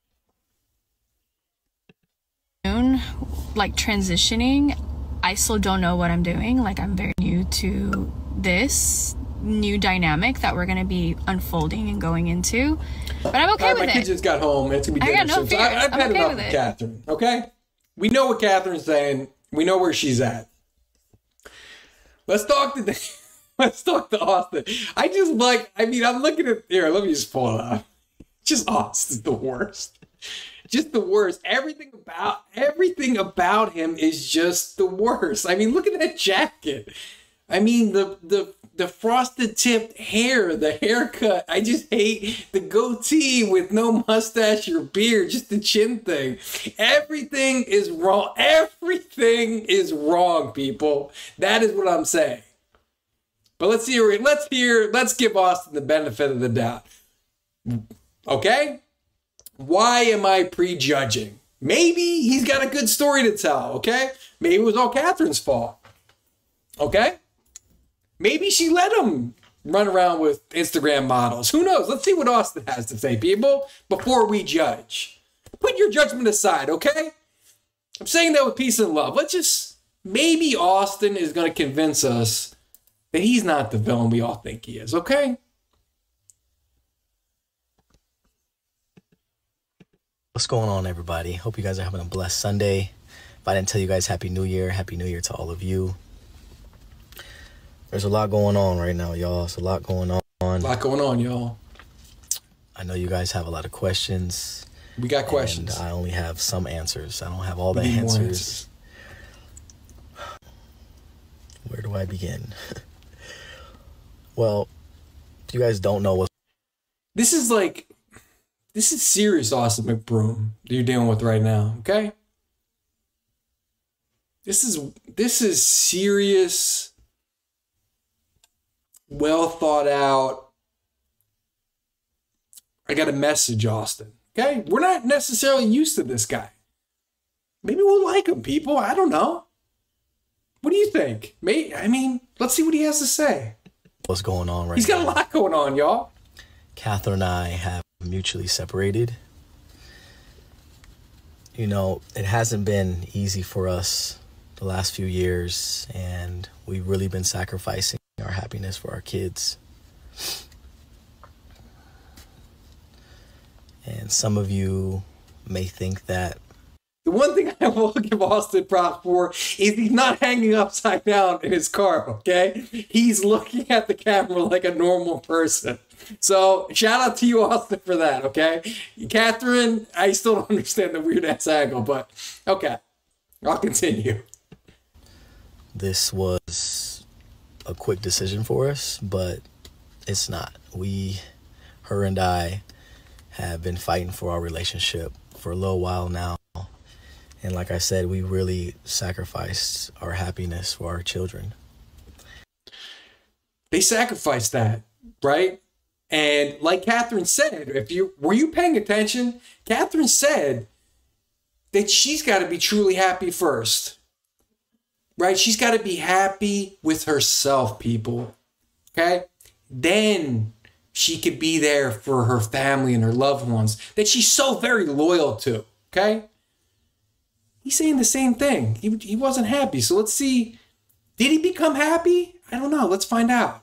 Like transitioning, I still don't know what I'm doing. Like I'm very new to this new dynamic that we're going to be unfolding and going into, but I'm okay right, with my it. My kids just got home. It's going to be dinner I got no soon. fear. So I, I've I'm had okay enough with with it. Catherine, okay? We know what Catherine's saying. We know where she's at. Let's talk to let's talk to Austin. I just like, I mean, I'm looking at, here, let me just pull it up. Just Austin's the worst. just the worst. Everything about everything about him is just the worst. I mean, look at that jacket. I mean, the the the frosted tipped hair, the haircut. I just hate the goatee with no mustache or beard, just the chin thing. Everything is wrong. Everything is wrong, people. That is what I'm saying. But let's hear, let's hear, let's give Austin the benefit of the doubt. Okay? Why am I prejudging? Maybe he's got a good story to tell, okay? Maybe it was all Catherine's fault. Okay? Maybe she let him run around with Instagram models. Who knows? Let's see what Austin has to say, people, before we judge. Put your judgment aside, okay? I'm saying that with peace and love. Let's just, maybe Austin is going to convince us that he's not the villain we all think he is, okay? What's going on, everybody? Hope you guys are having a blessed Sunday. If I didn't tell you guys Happy New Year, Happy New Year to all of you. There's a lot going on right now, y'all. There's a lot going on. A lot going on, y'all. I know you guys have a lot of questions. We got questions. And I only have some answers. I don't have all the We need more answers. answers. Where do I begin? Well, if you guys don't know what... This is like, this is serious Austin McBroom that you're dealing with right now, okay? This is, this is serious, well thought out. I got a message, Austin. Okay? We're not necessarily used to this guy. Maybe we'll like him, people. I don't know. What do you think? May I mean, let's see what he has to say. What's going on right He's got now. a lot going on, y'all. Catherine and I have mutually separated. You know, it hasn't been easy for us the last few years, and we've really been sacrificing our happiness for our kids. And some of you may think that The one thing I will give Austin props for is he's not hanging upside down in his car, okay? He's looking at the camera like a normal person. So shout out to you, Austin, for that, okay? Catherine, I still don't understand the weird-ass angle, but okay. I'll continue. this was a quick decision for us, but it's not. We, her and I, have been fighting for our relationship for a little while now. And like I said, we really sacrificed our happiness for our children. They sacrificed that, right? And like Catherine said, if you were you paying attention, Catherine said that she's got to be truly happy first, right? She's got to be happy with herself, people, okay? Then she could be there for her family and her loved ones that she's so very loyal to, okay? He's saying the same thing. He, he wasn't happy. So let's see. Did he become happy? I don't know. Let's find out.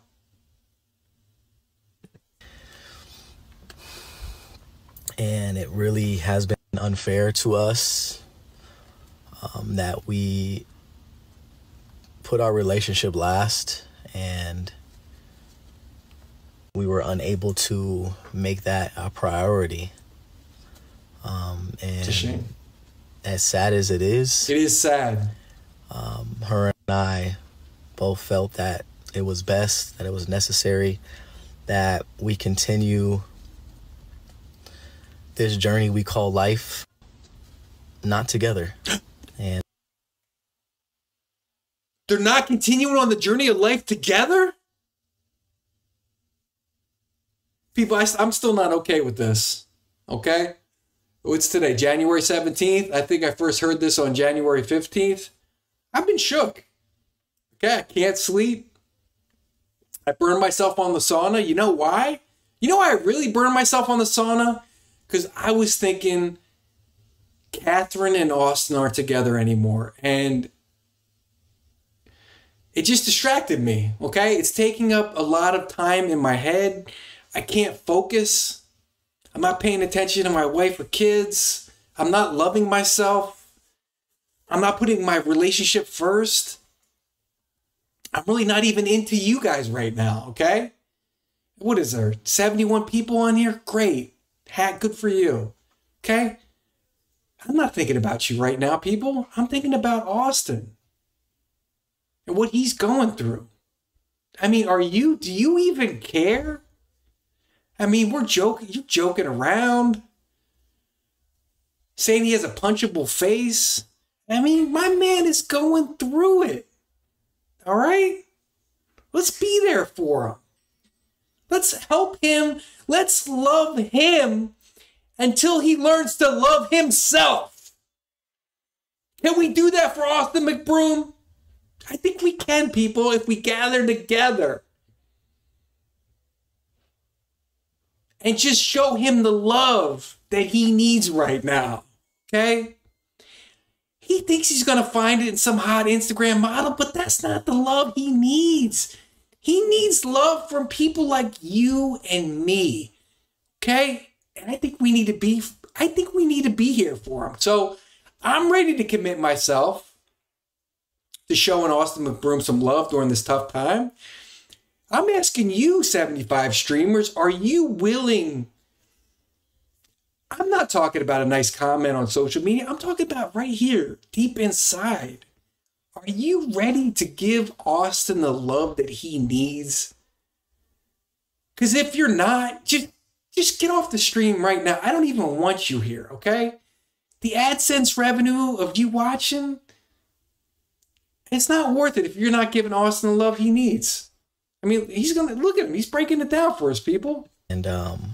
And it really has been unfair to us um, that we put our relationship last, and we were unable to make that a priority. Um, and It's a shame. As sad as it is, It is sad. um, her and I both felt that it was best, that it was necessary, that we continue this journey we call life not together. And They're not continuing on the journey of life together? People, I, I'm still not okay with this. Okay? What's today? January seventeenth? I think I first heard this on January fifteenth. I've been shook. Okay, I can't sleep. I burned myself on the sauna. You know why? You know why I really burned myself on the sauna? Because I was thinking Catherine and Austin aren't together anymore. And it just distracted me, okay? It's taking up a lot of time in my head. I can't focus. I'm not paying attention to my wife or kids. I'm not loving myself. I'm not putting my relationship first. I'm really not even into you guys right now, okay? What is there? seventy-one people on here? Great. Hat, good for you. Okay? I'm not thinking about you right now, people. I'm thinking about Austin and what he's going through. I mean, are you, do you even care? I mean, we're joking, you're joking around, saying he has a punchable face. I mean, my man is going through it. All right? Let's be there for him. Let's help him. Let's love him until he learns to love himself. Can we do that for Austin McBroom? I think we can, people, if we gather together. And just show him the love that he needs right now. Okay? He thinks he's going to find it in some hot Instagram model, but that's not the love he needs. He needs love from people like you and me. Okay? And I think we need to be, I think we need to be here for him. So I'm ready to commit myself to showing Austin McBroom some love during this tough time. I'm asking you, seventy-five streamers, are you willing? I'm not talking about a nice comment on social media. I'm talking about right here, deep inside. Are you ready to give Austin the love that he needs? Because if you're not, just, just get off the stream right now. I don't even want you here, okay? The AdSense revenue of you watching, it's not worth it if you're not giving Austin the love he needs. I mean, he's going to, look at him. He's breaking it down for us, people. And um,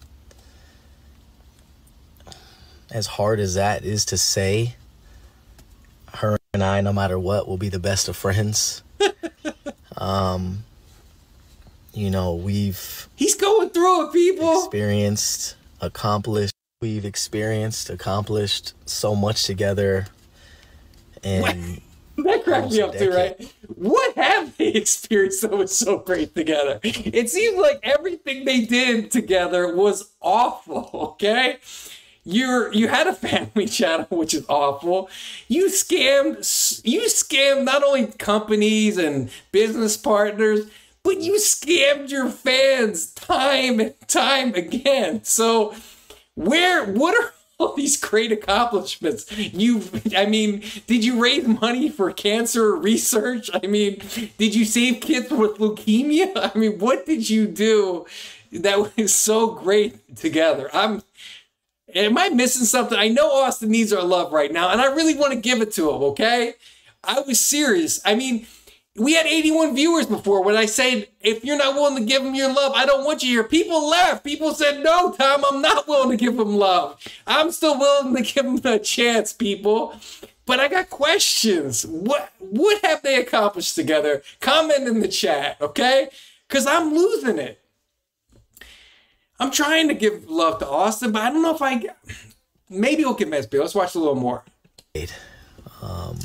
as hard as that is to say, her and I, no matter what, will be the best of friends. um, you know, we've... He's going through it, people. Experienced, accomplished. We've experienced, accomplished so much together. And... That cracked me up too, right? What have they experienced that was so great together? It seems like everything they did together was awful, okay? You're, you had a family channel, which is awful. You scammed, you scammed not only companies and business partners, but you scammed your fans time and time again. So where, what are all these great accomplishments? You, I mean, did you raise money for cancer research? I mean, did you save kids with leukemia? I mean, what did you do that was so great together? I'm, am I missing something? I know Austin needs our love right now, and I really want to give it to him, okay? I was serious. I mean, we had eighty-one viewers before when I said, if you're not willing to give him your love, I don't want you here. People left. People said, no, Tom, I'm not willing to give him love. I'm still willing to give him a chance, people. But I got questions. What, what have they accomplished together? Comment in the chat, okay? Because I'm losing it. I'm trying to give love to Austin, but I don't know if I... Maybe he'll convince me. Let's watch a little more. Um...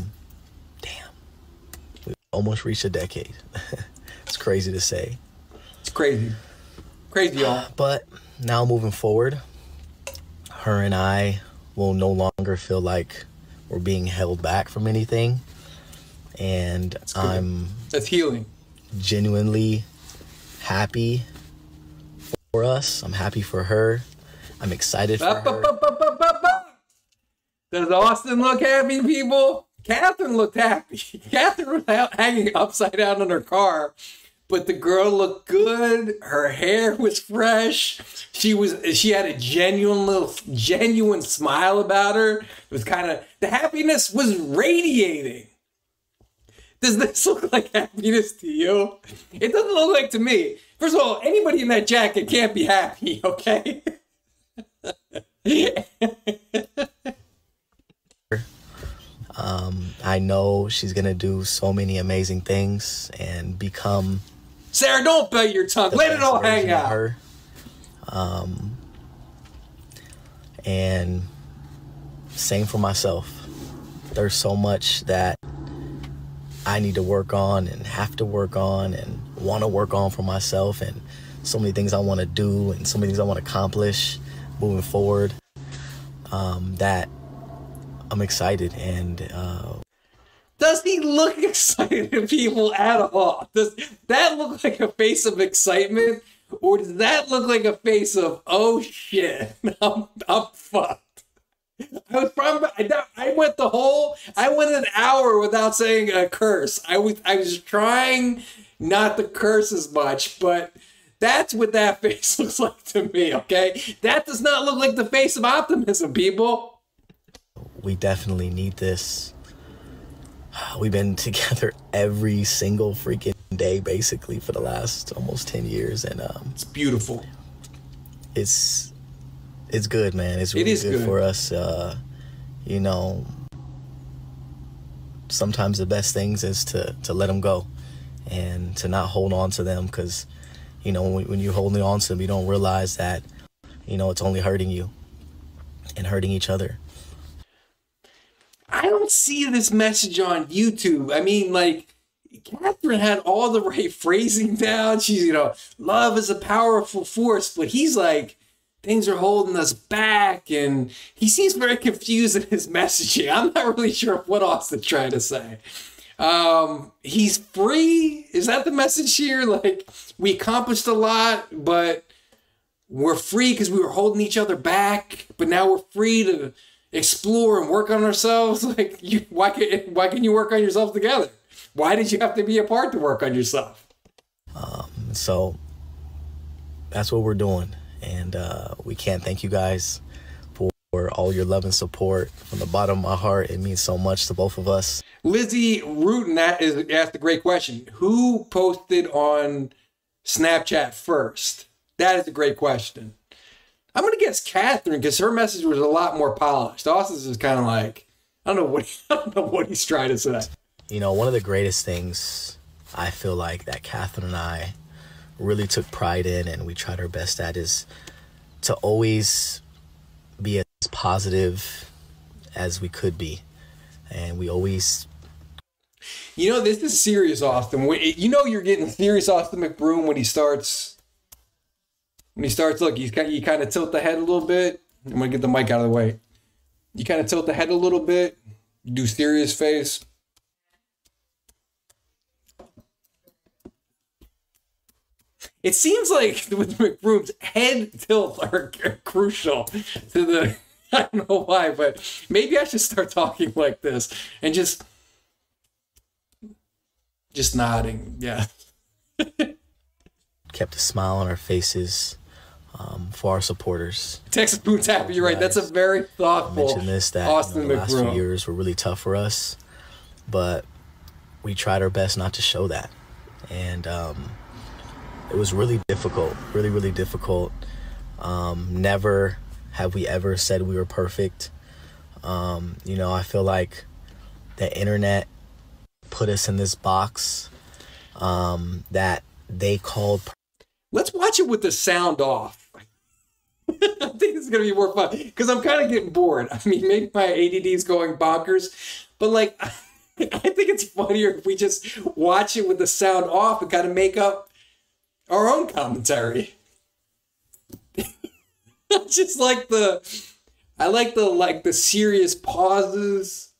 Almost reached a decade. It's crazy to say. It's crazy. Crazy, y'all. But now moving forward, her and I will no longer feel like we're being held back from anything. And That's good. I'm That's healing. Genuinely happy for us. I'm happy for her. I'm excited for up, her. Up, up, up, up, up. Does Austin look happy, people? Catherine looked happy. Catherine was out, hanging upside down in her car, but the girl looked good. Her hair was fresh. She was. She had a genuine little, genuine smile about her. It was kind of, the happiness was radiating. Does this look like happiness to you? It doesn't look like to me. First of all, anybody in that jacket can't be happy, okay? Um, I know she's gonna do so many amazing things and become. Sarah, don't bite your tongue. Let it all hang out. Her. Um, and same for myself. There's so much that I need to work on and have to work on and want to work on for myself, and so many things I want to do and so many things I want to accomplish moving forward. Um, that. I'm excited, and uh does he look excited to people at all? Does that look like a face of excitement, or does that look like a face of, oh shit, I'm, I'm fucked? I was probably, I, I went the whole, I went an hour without saying a curse. I was, I was trying not to curse as much, but that's what that face looks like to me, okay? That does not look like the face of optimism, people. We definitely need this. We've been together every single freaking day, basically, for the last almost ten years. And um, it's beautiful. It's, it's good, man. It's really it is good, good for us. Uh, you know, sometimes the best things is to, to let them go and to not hold on to them, because, you know, when, when you're holding on to them, you don't realize that, you know, it's only hurting you and hurting each other. I don't see this message on YouTube. I mean, like, Catherine had all the right phrasing down. She's, you know, love is a powerful force, but he's like, things are holding us back, and he seems very confused in his messaging. I'm not really sure what Austin's trying to say. Um, he's free. Is that the message here? Like, we accomplished a lot, but we're free because we were holding each other back, but now we're free to explore and work on ourselves. Like, you, why can why can you work on yourself together? Why did you have to be apart to work on yourself? Um, so that's what we're doing. And uh, we can't thank you guys for all your love and support. From the bottom of my heart, it means so much to both of us. Lizzie Rutan asked a great question. Who posted on Snapchat first? That is a great question. I'm going to guess Catherine, because her message was a lot more polished. Austin's is kind of like, I don't know what I don't know what he's trying to say. You know, one of the greatest things I feel like that Catherine and I really took pride in, and we tried our best at, is to always be as positive as we could be. And we always... You know, this is serious Austin. You know you're getting serious Austin McBroom when he starts... When he starts, look, he's kind, you kind of tilt the head a little bit. I'm going to get the mic out of the way. You kind of tilt the head a little bit. You do serious face. It seems like with McBroom's head tilts are crucial to the... I don't know why, but maybe I should start talking like this and just... Just nodding, yeah. Kept a smile on our faces um, for our supporters. Texas Boots Happy, you're right. That's a very thoughtful I mentioned this, that Austin you know, the last McBroom. few years were really tough for us, but we tried our best not to show that. And um, it was really difficult, really, really difficult. Um, never have we ever said we were perfect. Um, you know, I feel like the internet put us in this box um, that they called. Let's watch it with the sound off. I think it's going to be more fun because I'm kind of getting bored. I mean, maybe my A D D is going bonkers, but like, I think it's funnier if we just watch it with the sound off and kind of make up our own commentary. I just like the, I like the, like the serious pauses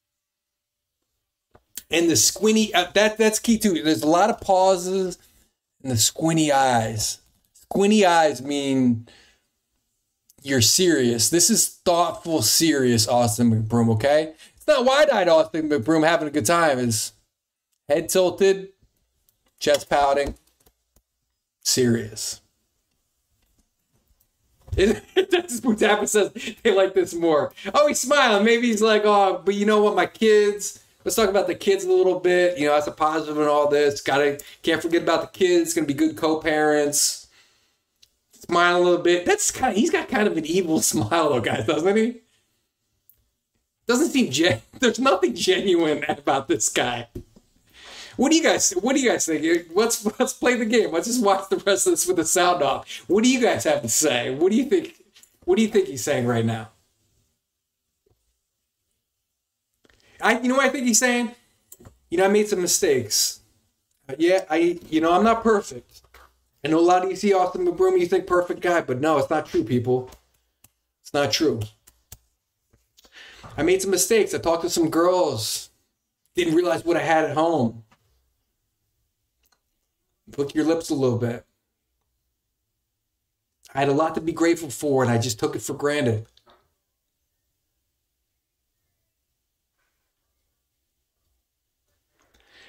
and the squinty, uh, that that's key too. There's a lot of pauses and the squinty eyes. Squinty eyes mean you're serious. This is thoughtful, serious Austin McBroom, okay? It's not wide-eyed Austin McBroom having a good time. It's head tilted, chest pouting, serious. It, Texas Boots Happy says they like this more. Oh, he's smiling. Maybe he's like, oh, but you know what, my kids... Let's talk about the kids a little bit. You know, that's a positive in all this. Gotta, can't forget about the kids. Gonna be good co-parents. Smile a little bit. That's kind of, he's got kind of an evil smile though, guys, doesn't he? Doesn't seem gen, there's nothing genuine about this guy. What do you guys, what do you guys think? Let's, let's play the game. Let's just watch the rest of this with the sound off. What do you guys have to say? What do you think, what do you think he's saying right now? I, you know what I think he's saying? You know, I made some mistakes. Uh, yeah, I, you know, I'm not perfect. I know a lot of you see Austin McBroom, you think perfect guy, but no, it's not true, people. It's not true. I made some mistakes. I talked to some girls. Didn't realize what I had at home. Lick your lips a little bit. I had a lot to be grateful for, and I just took it for granted.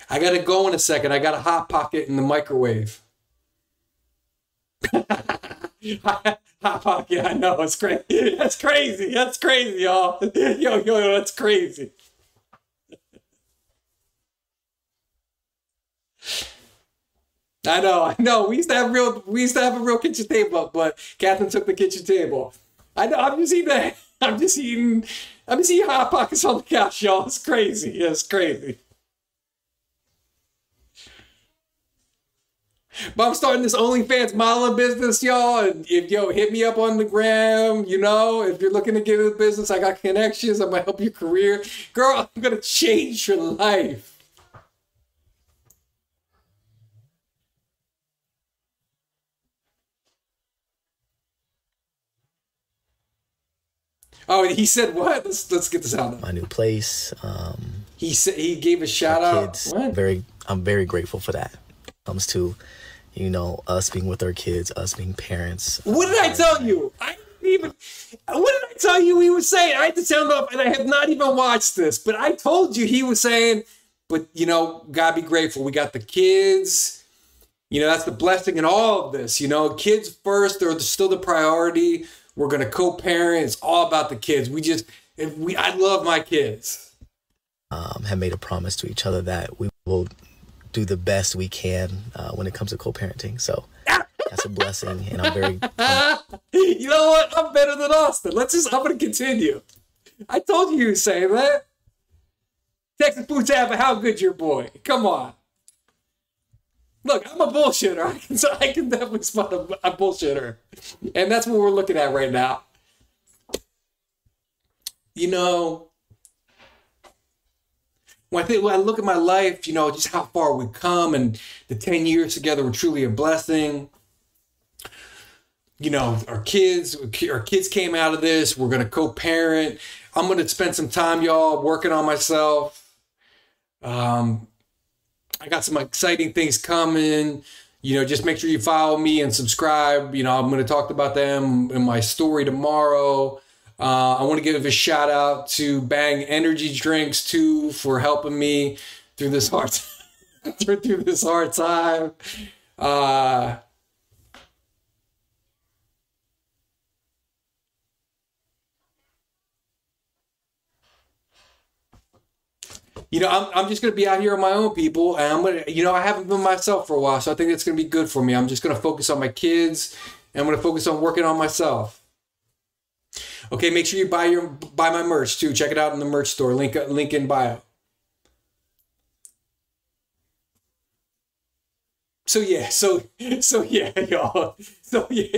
I gotta go in a second. I got a hot pocket in the microwave. Hot pocket, I know, it's crazy. That's crazy. That's crazy, y'all. Yo, yo, yo, that's crazy. I know, I know. We used to have real, we used to have a real kitchen table, but Catherine took the kitchen table. I know. I'm just eating that. I'm just eating. I'm just eating hot pockets on the couch, y'all. It's crazy. It's crazy. But I'm starting this OnlyFans modeling business, y'all. And if yo hit me up on the gram, you know, if you're looking to get into the business, I got connections. I'm gonna help your career, girl. I'm gonna change your life. Oh, he said what? Let's let's get this out. My new place. Um, he said he gave a shout out. Kids, what? Very, I'm very grateful for that. Comes to, you know, us being with our kids, us being parents. What did I tell you? I didn't even. What did I tell you he was saying? I had to sound off, and I have not even watched this, but I told you he was saying. But you know, gotta be grateful. We got the kids. You know, that's the blessing in all of this. You know, kids first. They're still the priority. We're gonna co-parent. It's all about the kids. We just, if we, I love my kids. Um, have made a promise to each other that we will do the best we can uh, when it comes to co-parenting. So that's a blessing, and I'm very. Um, you know what? I'm better than Austin. Let's just. I'm gonna continue. I told you you were saying that. Texas Food Tab, how good your boy? Come on. Look, I'm a bullshitter. I can, I can definitely spot a, a bullshitter. And that's what we're looking at right now. You know, when I, think, when I look at my life, you know, just how far we've come and the ten years together were truly a blessing. You know, our kids, our kids came out of this. We're going to co-parent. I'm going to spend some time, y'all, working on myself. Um, I got some exciting things coming. You know, just make sure you follow me and subscribe. You know, I'm going to talk about them in my story tomorrow. Uh, I want to give a shout out to Bang Energy Drinks too for helping me through this hard through this hard time. Uh, You know, I'm I'm just gonna be out here on my own, people, and I'm gonna, you know, I haven't been myself for a while, so I think it's gonna be good for me. I'm just gonna focus on my kids, and I'm gonna focus on working on myself. Okay, make sure you buy your buy my merch too. Check it out in the merch store. Link link in bio. So yeah, so so yeah, y'all. So yeah,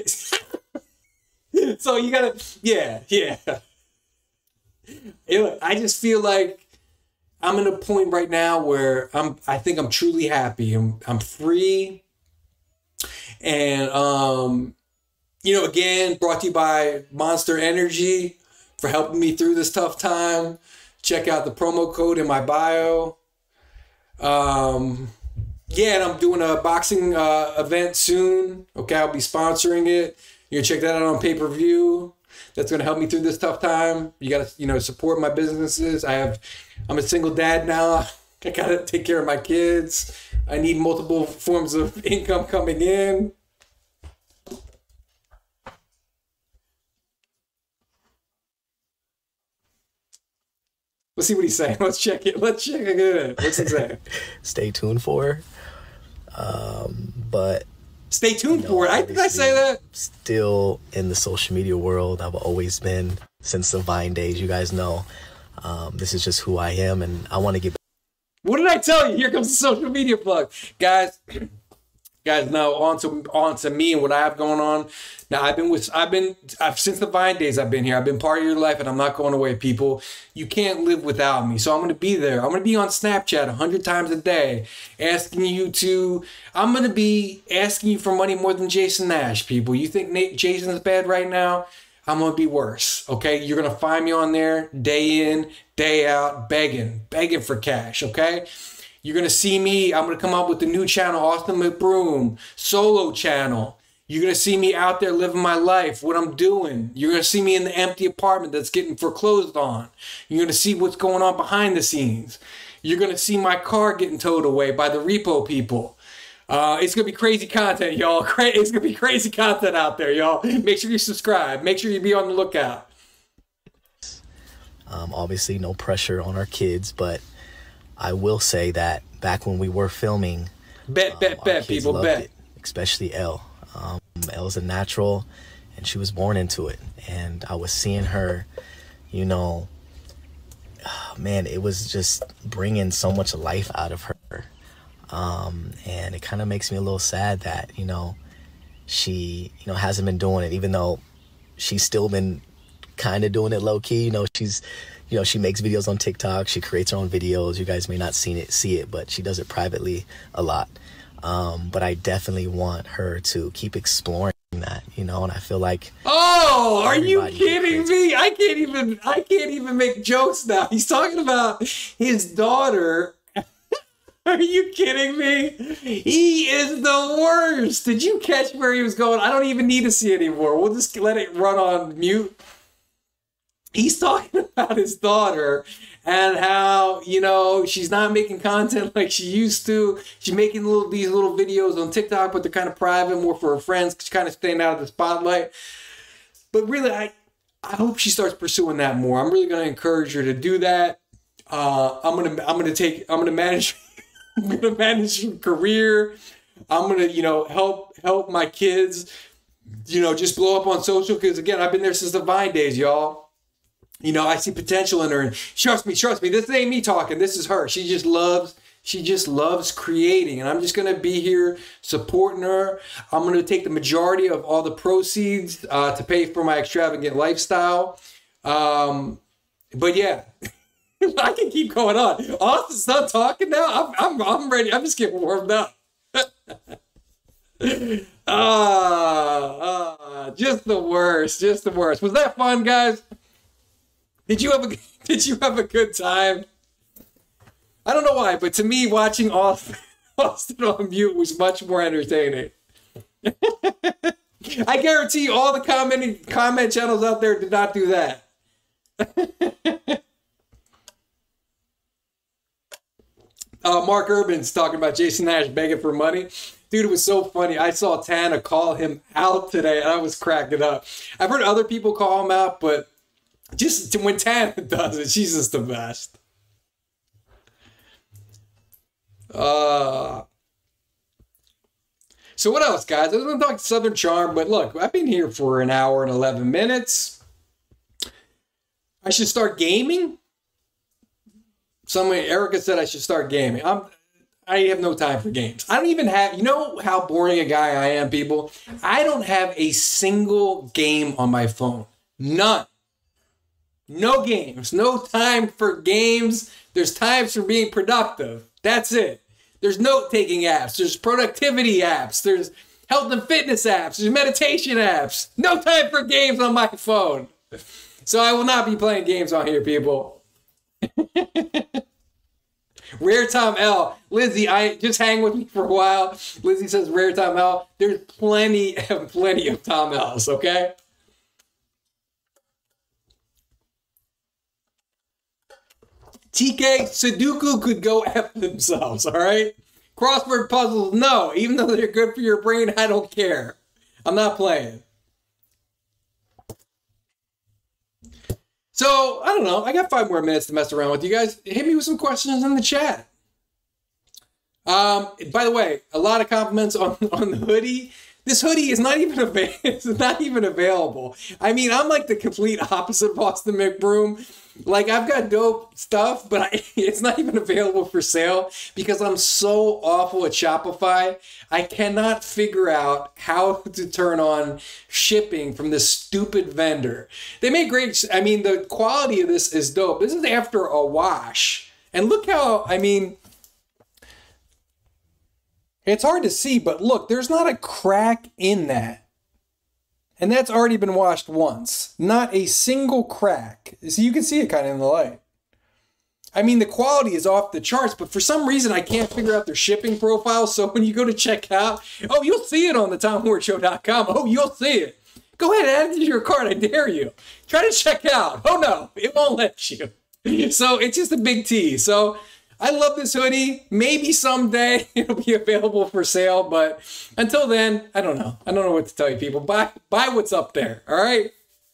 so you gotta yeah yeah. Hey, look, I just feel like I'm in a point right now where I'm, I think I'm truly happy. I'm, I'm free. And, um, you know, again, brought to you by Monster Energy for helping me through this tough time. Check out the promo code in my bio. Um, yeah, and I'm doing a boxing uh, event soon. Okay, I'll be sponsoring it. You can check that out on pay-per-view. That's going to help me through this tough time. You got to, you know, support my businesses. I have, I'm a single dad now. I got to take care of my kids. I need multiple forms of income coming in. Let's see what he's saying. Let's check it. Let's check it. What's he saying? Stay tuned for. Um, but Stay tuned you know, for it. I did I say that? Still in the social media world. I've always been since the Vine days. You guys know. Um, this is just who I am, and I want to get. What did I tell you? Here comes the social media plug, guys. Guys, now on to on to me and what I have going on. Now I've been with I've been I've since the Vine days I've been here. I've been part of your life, and I'm not going away, people. You can't live without me. So I'm gonna be there. I'm gonna be on Snapchat a hundred times a day, asking you to. I'm gonna be asking you for money more than Jason Nash, people. You think Nate Jason's bad right now? I'm gonna be worse. Okay, you're gonna find me on there day in, day out, begging, begging for cash. Okay. You're going to see me. I'm going to come up with the new channel, Austin McBroom, solo channel. You're going to see me out there living my life, what I'm doing. You're going to see me in the empty apartment that's getting foreclosed on. You're going to see what's going on behind the scenes. You're going to see my car getting towed away by the repo people. Uh, it's going to be crazy content, y'all. It's going to be crazy content out there, y'all. Make sure you subscribe. Make sure you be on the lookout. Um, obviously, no pressure on our kids, but I will say that back when we were filming, bet, bet, um, bet, people, bet. It, especially Elle. Um, Elle's a natural, and she was born into it. And I was seeing her, you know, oh, man, it was just bringing so much life out of her. Um, and it kind of makes me a little sad that, you know, she, you know, hasn't been doing it, even though she's still been kind of doing it low key. You know, she's, you know, she makes videos on TikTok. She creates her own videos. You guys may not seen it, see it, but she does it privately a lot. Um, but I definitely want her to keep exploring that, you know, and I feel like, oh, are you kidding me? I can't even, I can't even make jokes now. He's talking about his daughter. Are you kidding me? He is the worst. Did you catch where he was going? I don't even need to see anymore. We'll just let it run on mute. He's talking about his daughter and how, you know, she's not making content like she used to. She's making little these little videos on TikTok, but they're kind of private, more for her friends. She's kind of staying out of the spotlight. But really, I, I hope she starts pursuing that more. I'm really going to encourage her to do that. Uh, I'm gonna, I'm gonna take, I'm gonna manage. I'm gonna manage your career. I'm gonna, you know, help help my kids, you know, just blow up on social. Because again, I've been there since the Vine days, y'all. You know, I see potential in her. And trust me, trust me. This ain't me talking. This is her. She just loves. She just loves creating, and I'm just gonna be here supporting her. I'm gonna take the majority of all the proceeds uh, to pay for my extravagant lifestyle. Um, but yeah. I can keep going on. Austin's not talking now. I'm, I'm, I'm ready. I'm just getting warmed up. ah, ah, just the worst. Just the worst. Was that fun, guys? Did you have a Did you have a good time? I don't know why, but to me, watching Austin, Austin on mute was much more entertaining. I guarantee all the commenting comment channels out there did not do that. Uh, Mark Urban's talking about Jason Nash begging for money. Dude, it was so funny. I saw Tana call him out today, and I was cracking up. I've heard other people call him out, but just when Tana does it, she's just the best. Uh, so what else, guys? I was going to talk Southern Charm, but look, I've been here for an hour and eleven minutes. I should start gaming. Somebody, Erica said I should start gaming. I'm, I have no time for games. I don't even have, you know how boring a guy I am, people? I don't have a single game on my phone. None. No games. No time for games. There's times for being productive. That's it. There's note-taking apps. There's productivity apps. There's health and fitness apps. There's meditation apps. No time for games on my phone. So I will not be playing games on here, people. Rare Time L. Lizzie, I just hang with me for a while. Lizzie says Rare Time L. There's plenty and plenty of Tom L's, okay? T K, Sudoku could go F themselves, all right? Crossword puzzles, no. Even though they're good for your brain, I don't care. I'm not playing. So, I don't know. I got five more minutes to mess around with you guys. Hit me with some questions in the chat. Um, by the way, a lot of compliments on, on the hoodie. This hoodie is not even available. It's not even available. I mean, I'm like the complete opposite of Austin McBroom. Like, I've got dope stuff, but I, it's not even available for sale because I'm so awful at Shopify. I cannot figure out how to turn on shipping from this stupid vendor. They make great, I mean, the quality of this is dope. This is after a wash. And look how, I mean, it's hard to see, but look, there's not a crack in that. And that's already been washed once. Not a single crack. So you can see it kind of in the light. I mean, the quality is off the charts, but for some reason, I can't figure out their shipping profile. So when you go to check out, oh, you'll see it on the tom ward show dot com. Oh, you'll see it. Go ahead, add it to your cart. I dare you. Try to check out. Oh, no, it won't let you. So it's just a big T. So I love this hoodie. Maybe someday it'll be available for sale, but until then, I don't know. I don't know what to tell you people. Buy, buy what's up there, all right?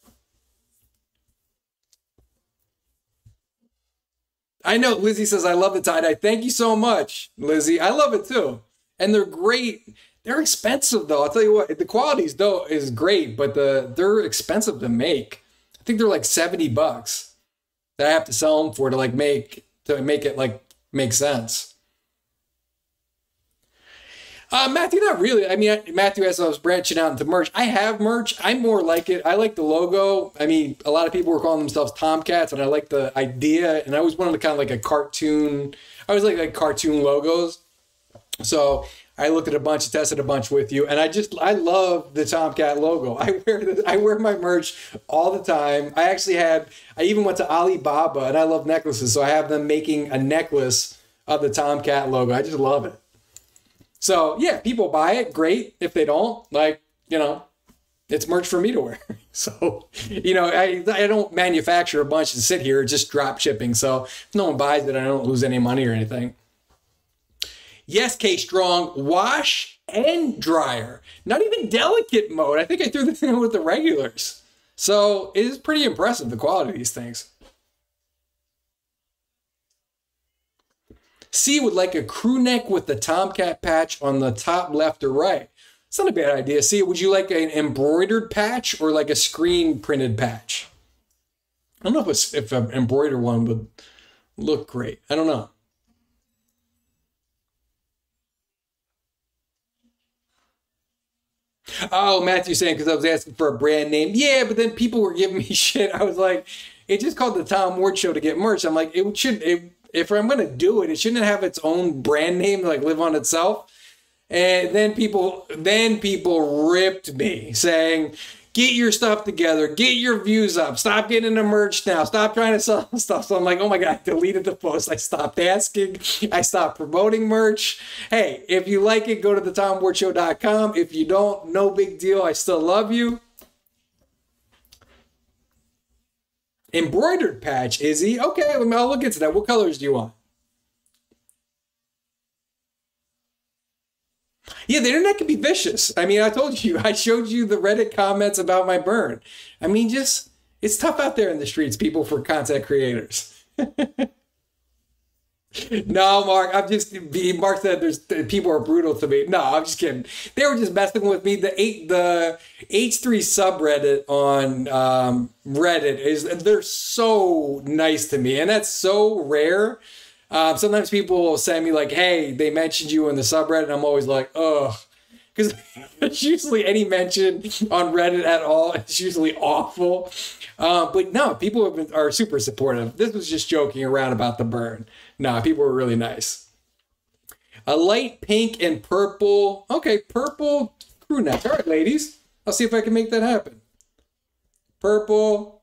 I know Lizzie says, I love the tie-dye. Thank you so much, Lizzie. I love it too. And they're great. They're expensive though. I'll tell you what, the qualities though is great, but the they're expensive to make. I think they're like seventy bucks that I have to sell them for to like make to make it like make sense. Uh, Matthew, not really. I mean, Matthew, as I was branching out into merch, I have merch. I more like it. I like the logo. I mean, a lot of people were calling themselves Tomcats, and I like the idea. And I always wanted to kind of like a cartoon. I always like like cartoon logos. So I looked at a bunch, tested a bunch with you, and I just I love the Tomcat logo. I wear the, I wear my merch all the time. I actually had I even went to Alibaba, and I love necklaces, so I have them making a necklace of the Tomcat logo. I just love it. So yeah, people buy it. Great. If they don't, like, you know, it's merch for me to wear. So, you know, I I don't manufacture a bunch and sit here just drop shipping. So if no one buys it, I don't lose any money or anything. Yes, K Strong, wash and dryer. Not even delicate mode. I think I threw this in with the regulars. So it is pretty impressive, the quality of these things. C would like a crew neck with the Tomcat patch on the top left or right. It's not a bad idea. C, would you like an embroidered patch or like a screen printed patch? I don't know if, it's, if an embroidered one would look great. I don't know. Oh, Matthew saying because I was asking for a brand name. Yeah, but then people were giving me shit. I was like, it just called the Tom Ward Show to get merch. I'm like, it should, it, if I'm going to do it, it shouldn't have its own brand name, like live on itself. And then people, then people ripped me saying, get your stuff together, get your views up, stop getting the merch now, stop trying to sell stuff. So I'm like, oh my God, I deleted the post. I stopped asking. I stopped promoting merch. Hey, if you like it, go to the tom ward show dot com. If you don't, no big deal. I still love you. Embroidered patch, Izzy. Okay, I'll look into that. What colors do you want? Yeah, the internet can be vicious. I mean, I told you, I showed you the Reddit comments about my burn. I mean, just, it's tough out there in the streets, people, for content creators. No, Mark, I'm just, Mark said there's people are brutal to me. No, I'm just kidding. They were just messing with me. The eight, the H three subreddit on um, Reddit is, they're so nice to me. And that's so rare. Um, sometimes people will send me like, hey, they mentioned you in the subreddit. And I'm always like, ugh. Because it's usually any mention on Reddit at all. It's usually awful. Uh, but no, people have been, are super supportive. This was just joking around about the burn. No, people were really nice. A light pink and purple. Okay, purple crew neck. All right, ladies. I'll see if I can make that happen. Purple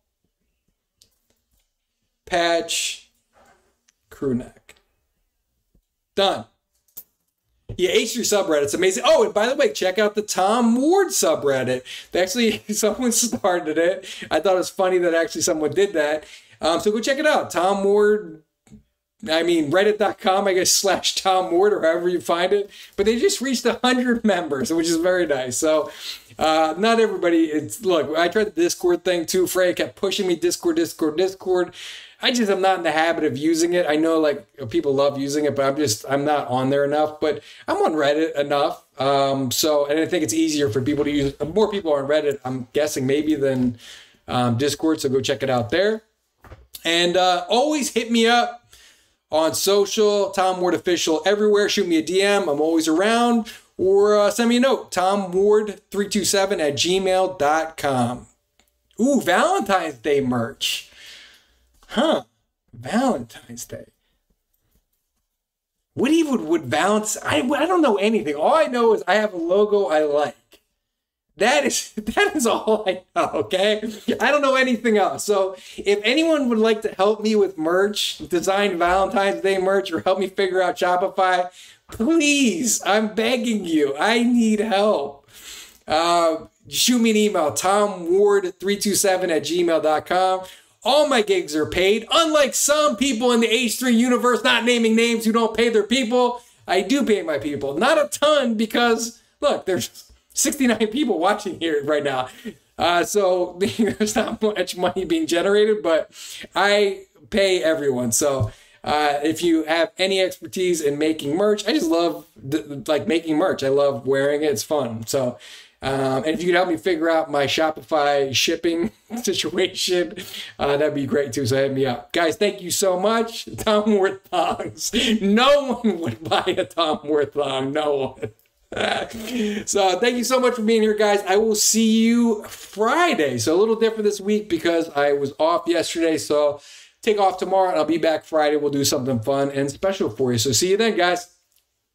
patch crew neck. Done. Yeah, H three subreddit's amazing. Oh, and by the way, check out the Tom Ward subreddit. They actually, someone started it. I thought it was funny that actually someone did that. Um, so go check it out. Tom Ward, I mean, reddit dot com, I guess, slash Tom Ward, or however you find it. But they just reached one hundred members, which is very nice. So uh, not everybody, it's, look, I tried the Discord thing too. Freya kept pushing me, Discord, Discord, Discord. I just am not in the habit of using it. I know like people love using it, but I'm just, I'm not on there enough. But I'm on Reddit enough. Um, so, and I think it's easier for people to use. More people are on Reddit, I'm guessing, maybe than um, Discord. So go check it out there. And uh, always hit me up on social, Tom Ward Official everywhere. Shoot me a D M. I'm always around. Or uh, send me a note, tom ward three two seven at gmail dot com. Ooh, Valentine's Day merch. Huh. Valentine's Day. What even would Valentine's... I, I don't know anything. All I know is I have a logo I like. That is that is all I know, okay? I don't know anything else. So if anyone would like to help me with merch, design Valentine's Day merch, or help me figure out Shopify, please, I'm begging you. I need help. Uh, shoot me an email, tom ward three two seven at gmail dot com. All my gigs are paid. Unlike some people in the H three universe, not naming names, who don't pay their people, I do pay my people. Not a ton because, look, there's sixty-nine people watching here right now. Uh, so there's not much money being generated, but I pay everyone. So uh, if you have any expertise in making merch, I just love the, like making merch. I love wearing it. It's fun. So Um, and if you could help me figure out my Shopify shipping situation, uh, that'd be great too. So hit me up. Guys, thank you so much. Tom Worth thongs. No one would buy a Tom Worth thong. No one. So thank you so much for being here, guys. I will see you Friday. So a little different this week because I was off yesterday. So take off tomorrow and I'll be back Friday. We'll do something fun and special for you. So see you then, guys.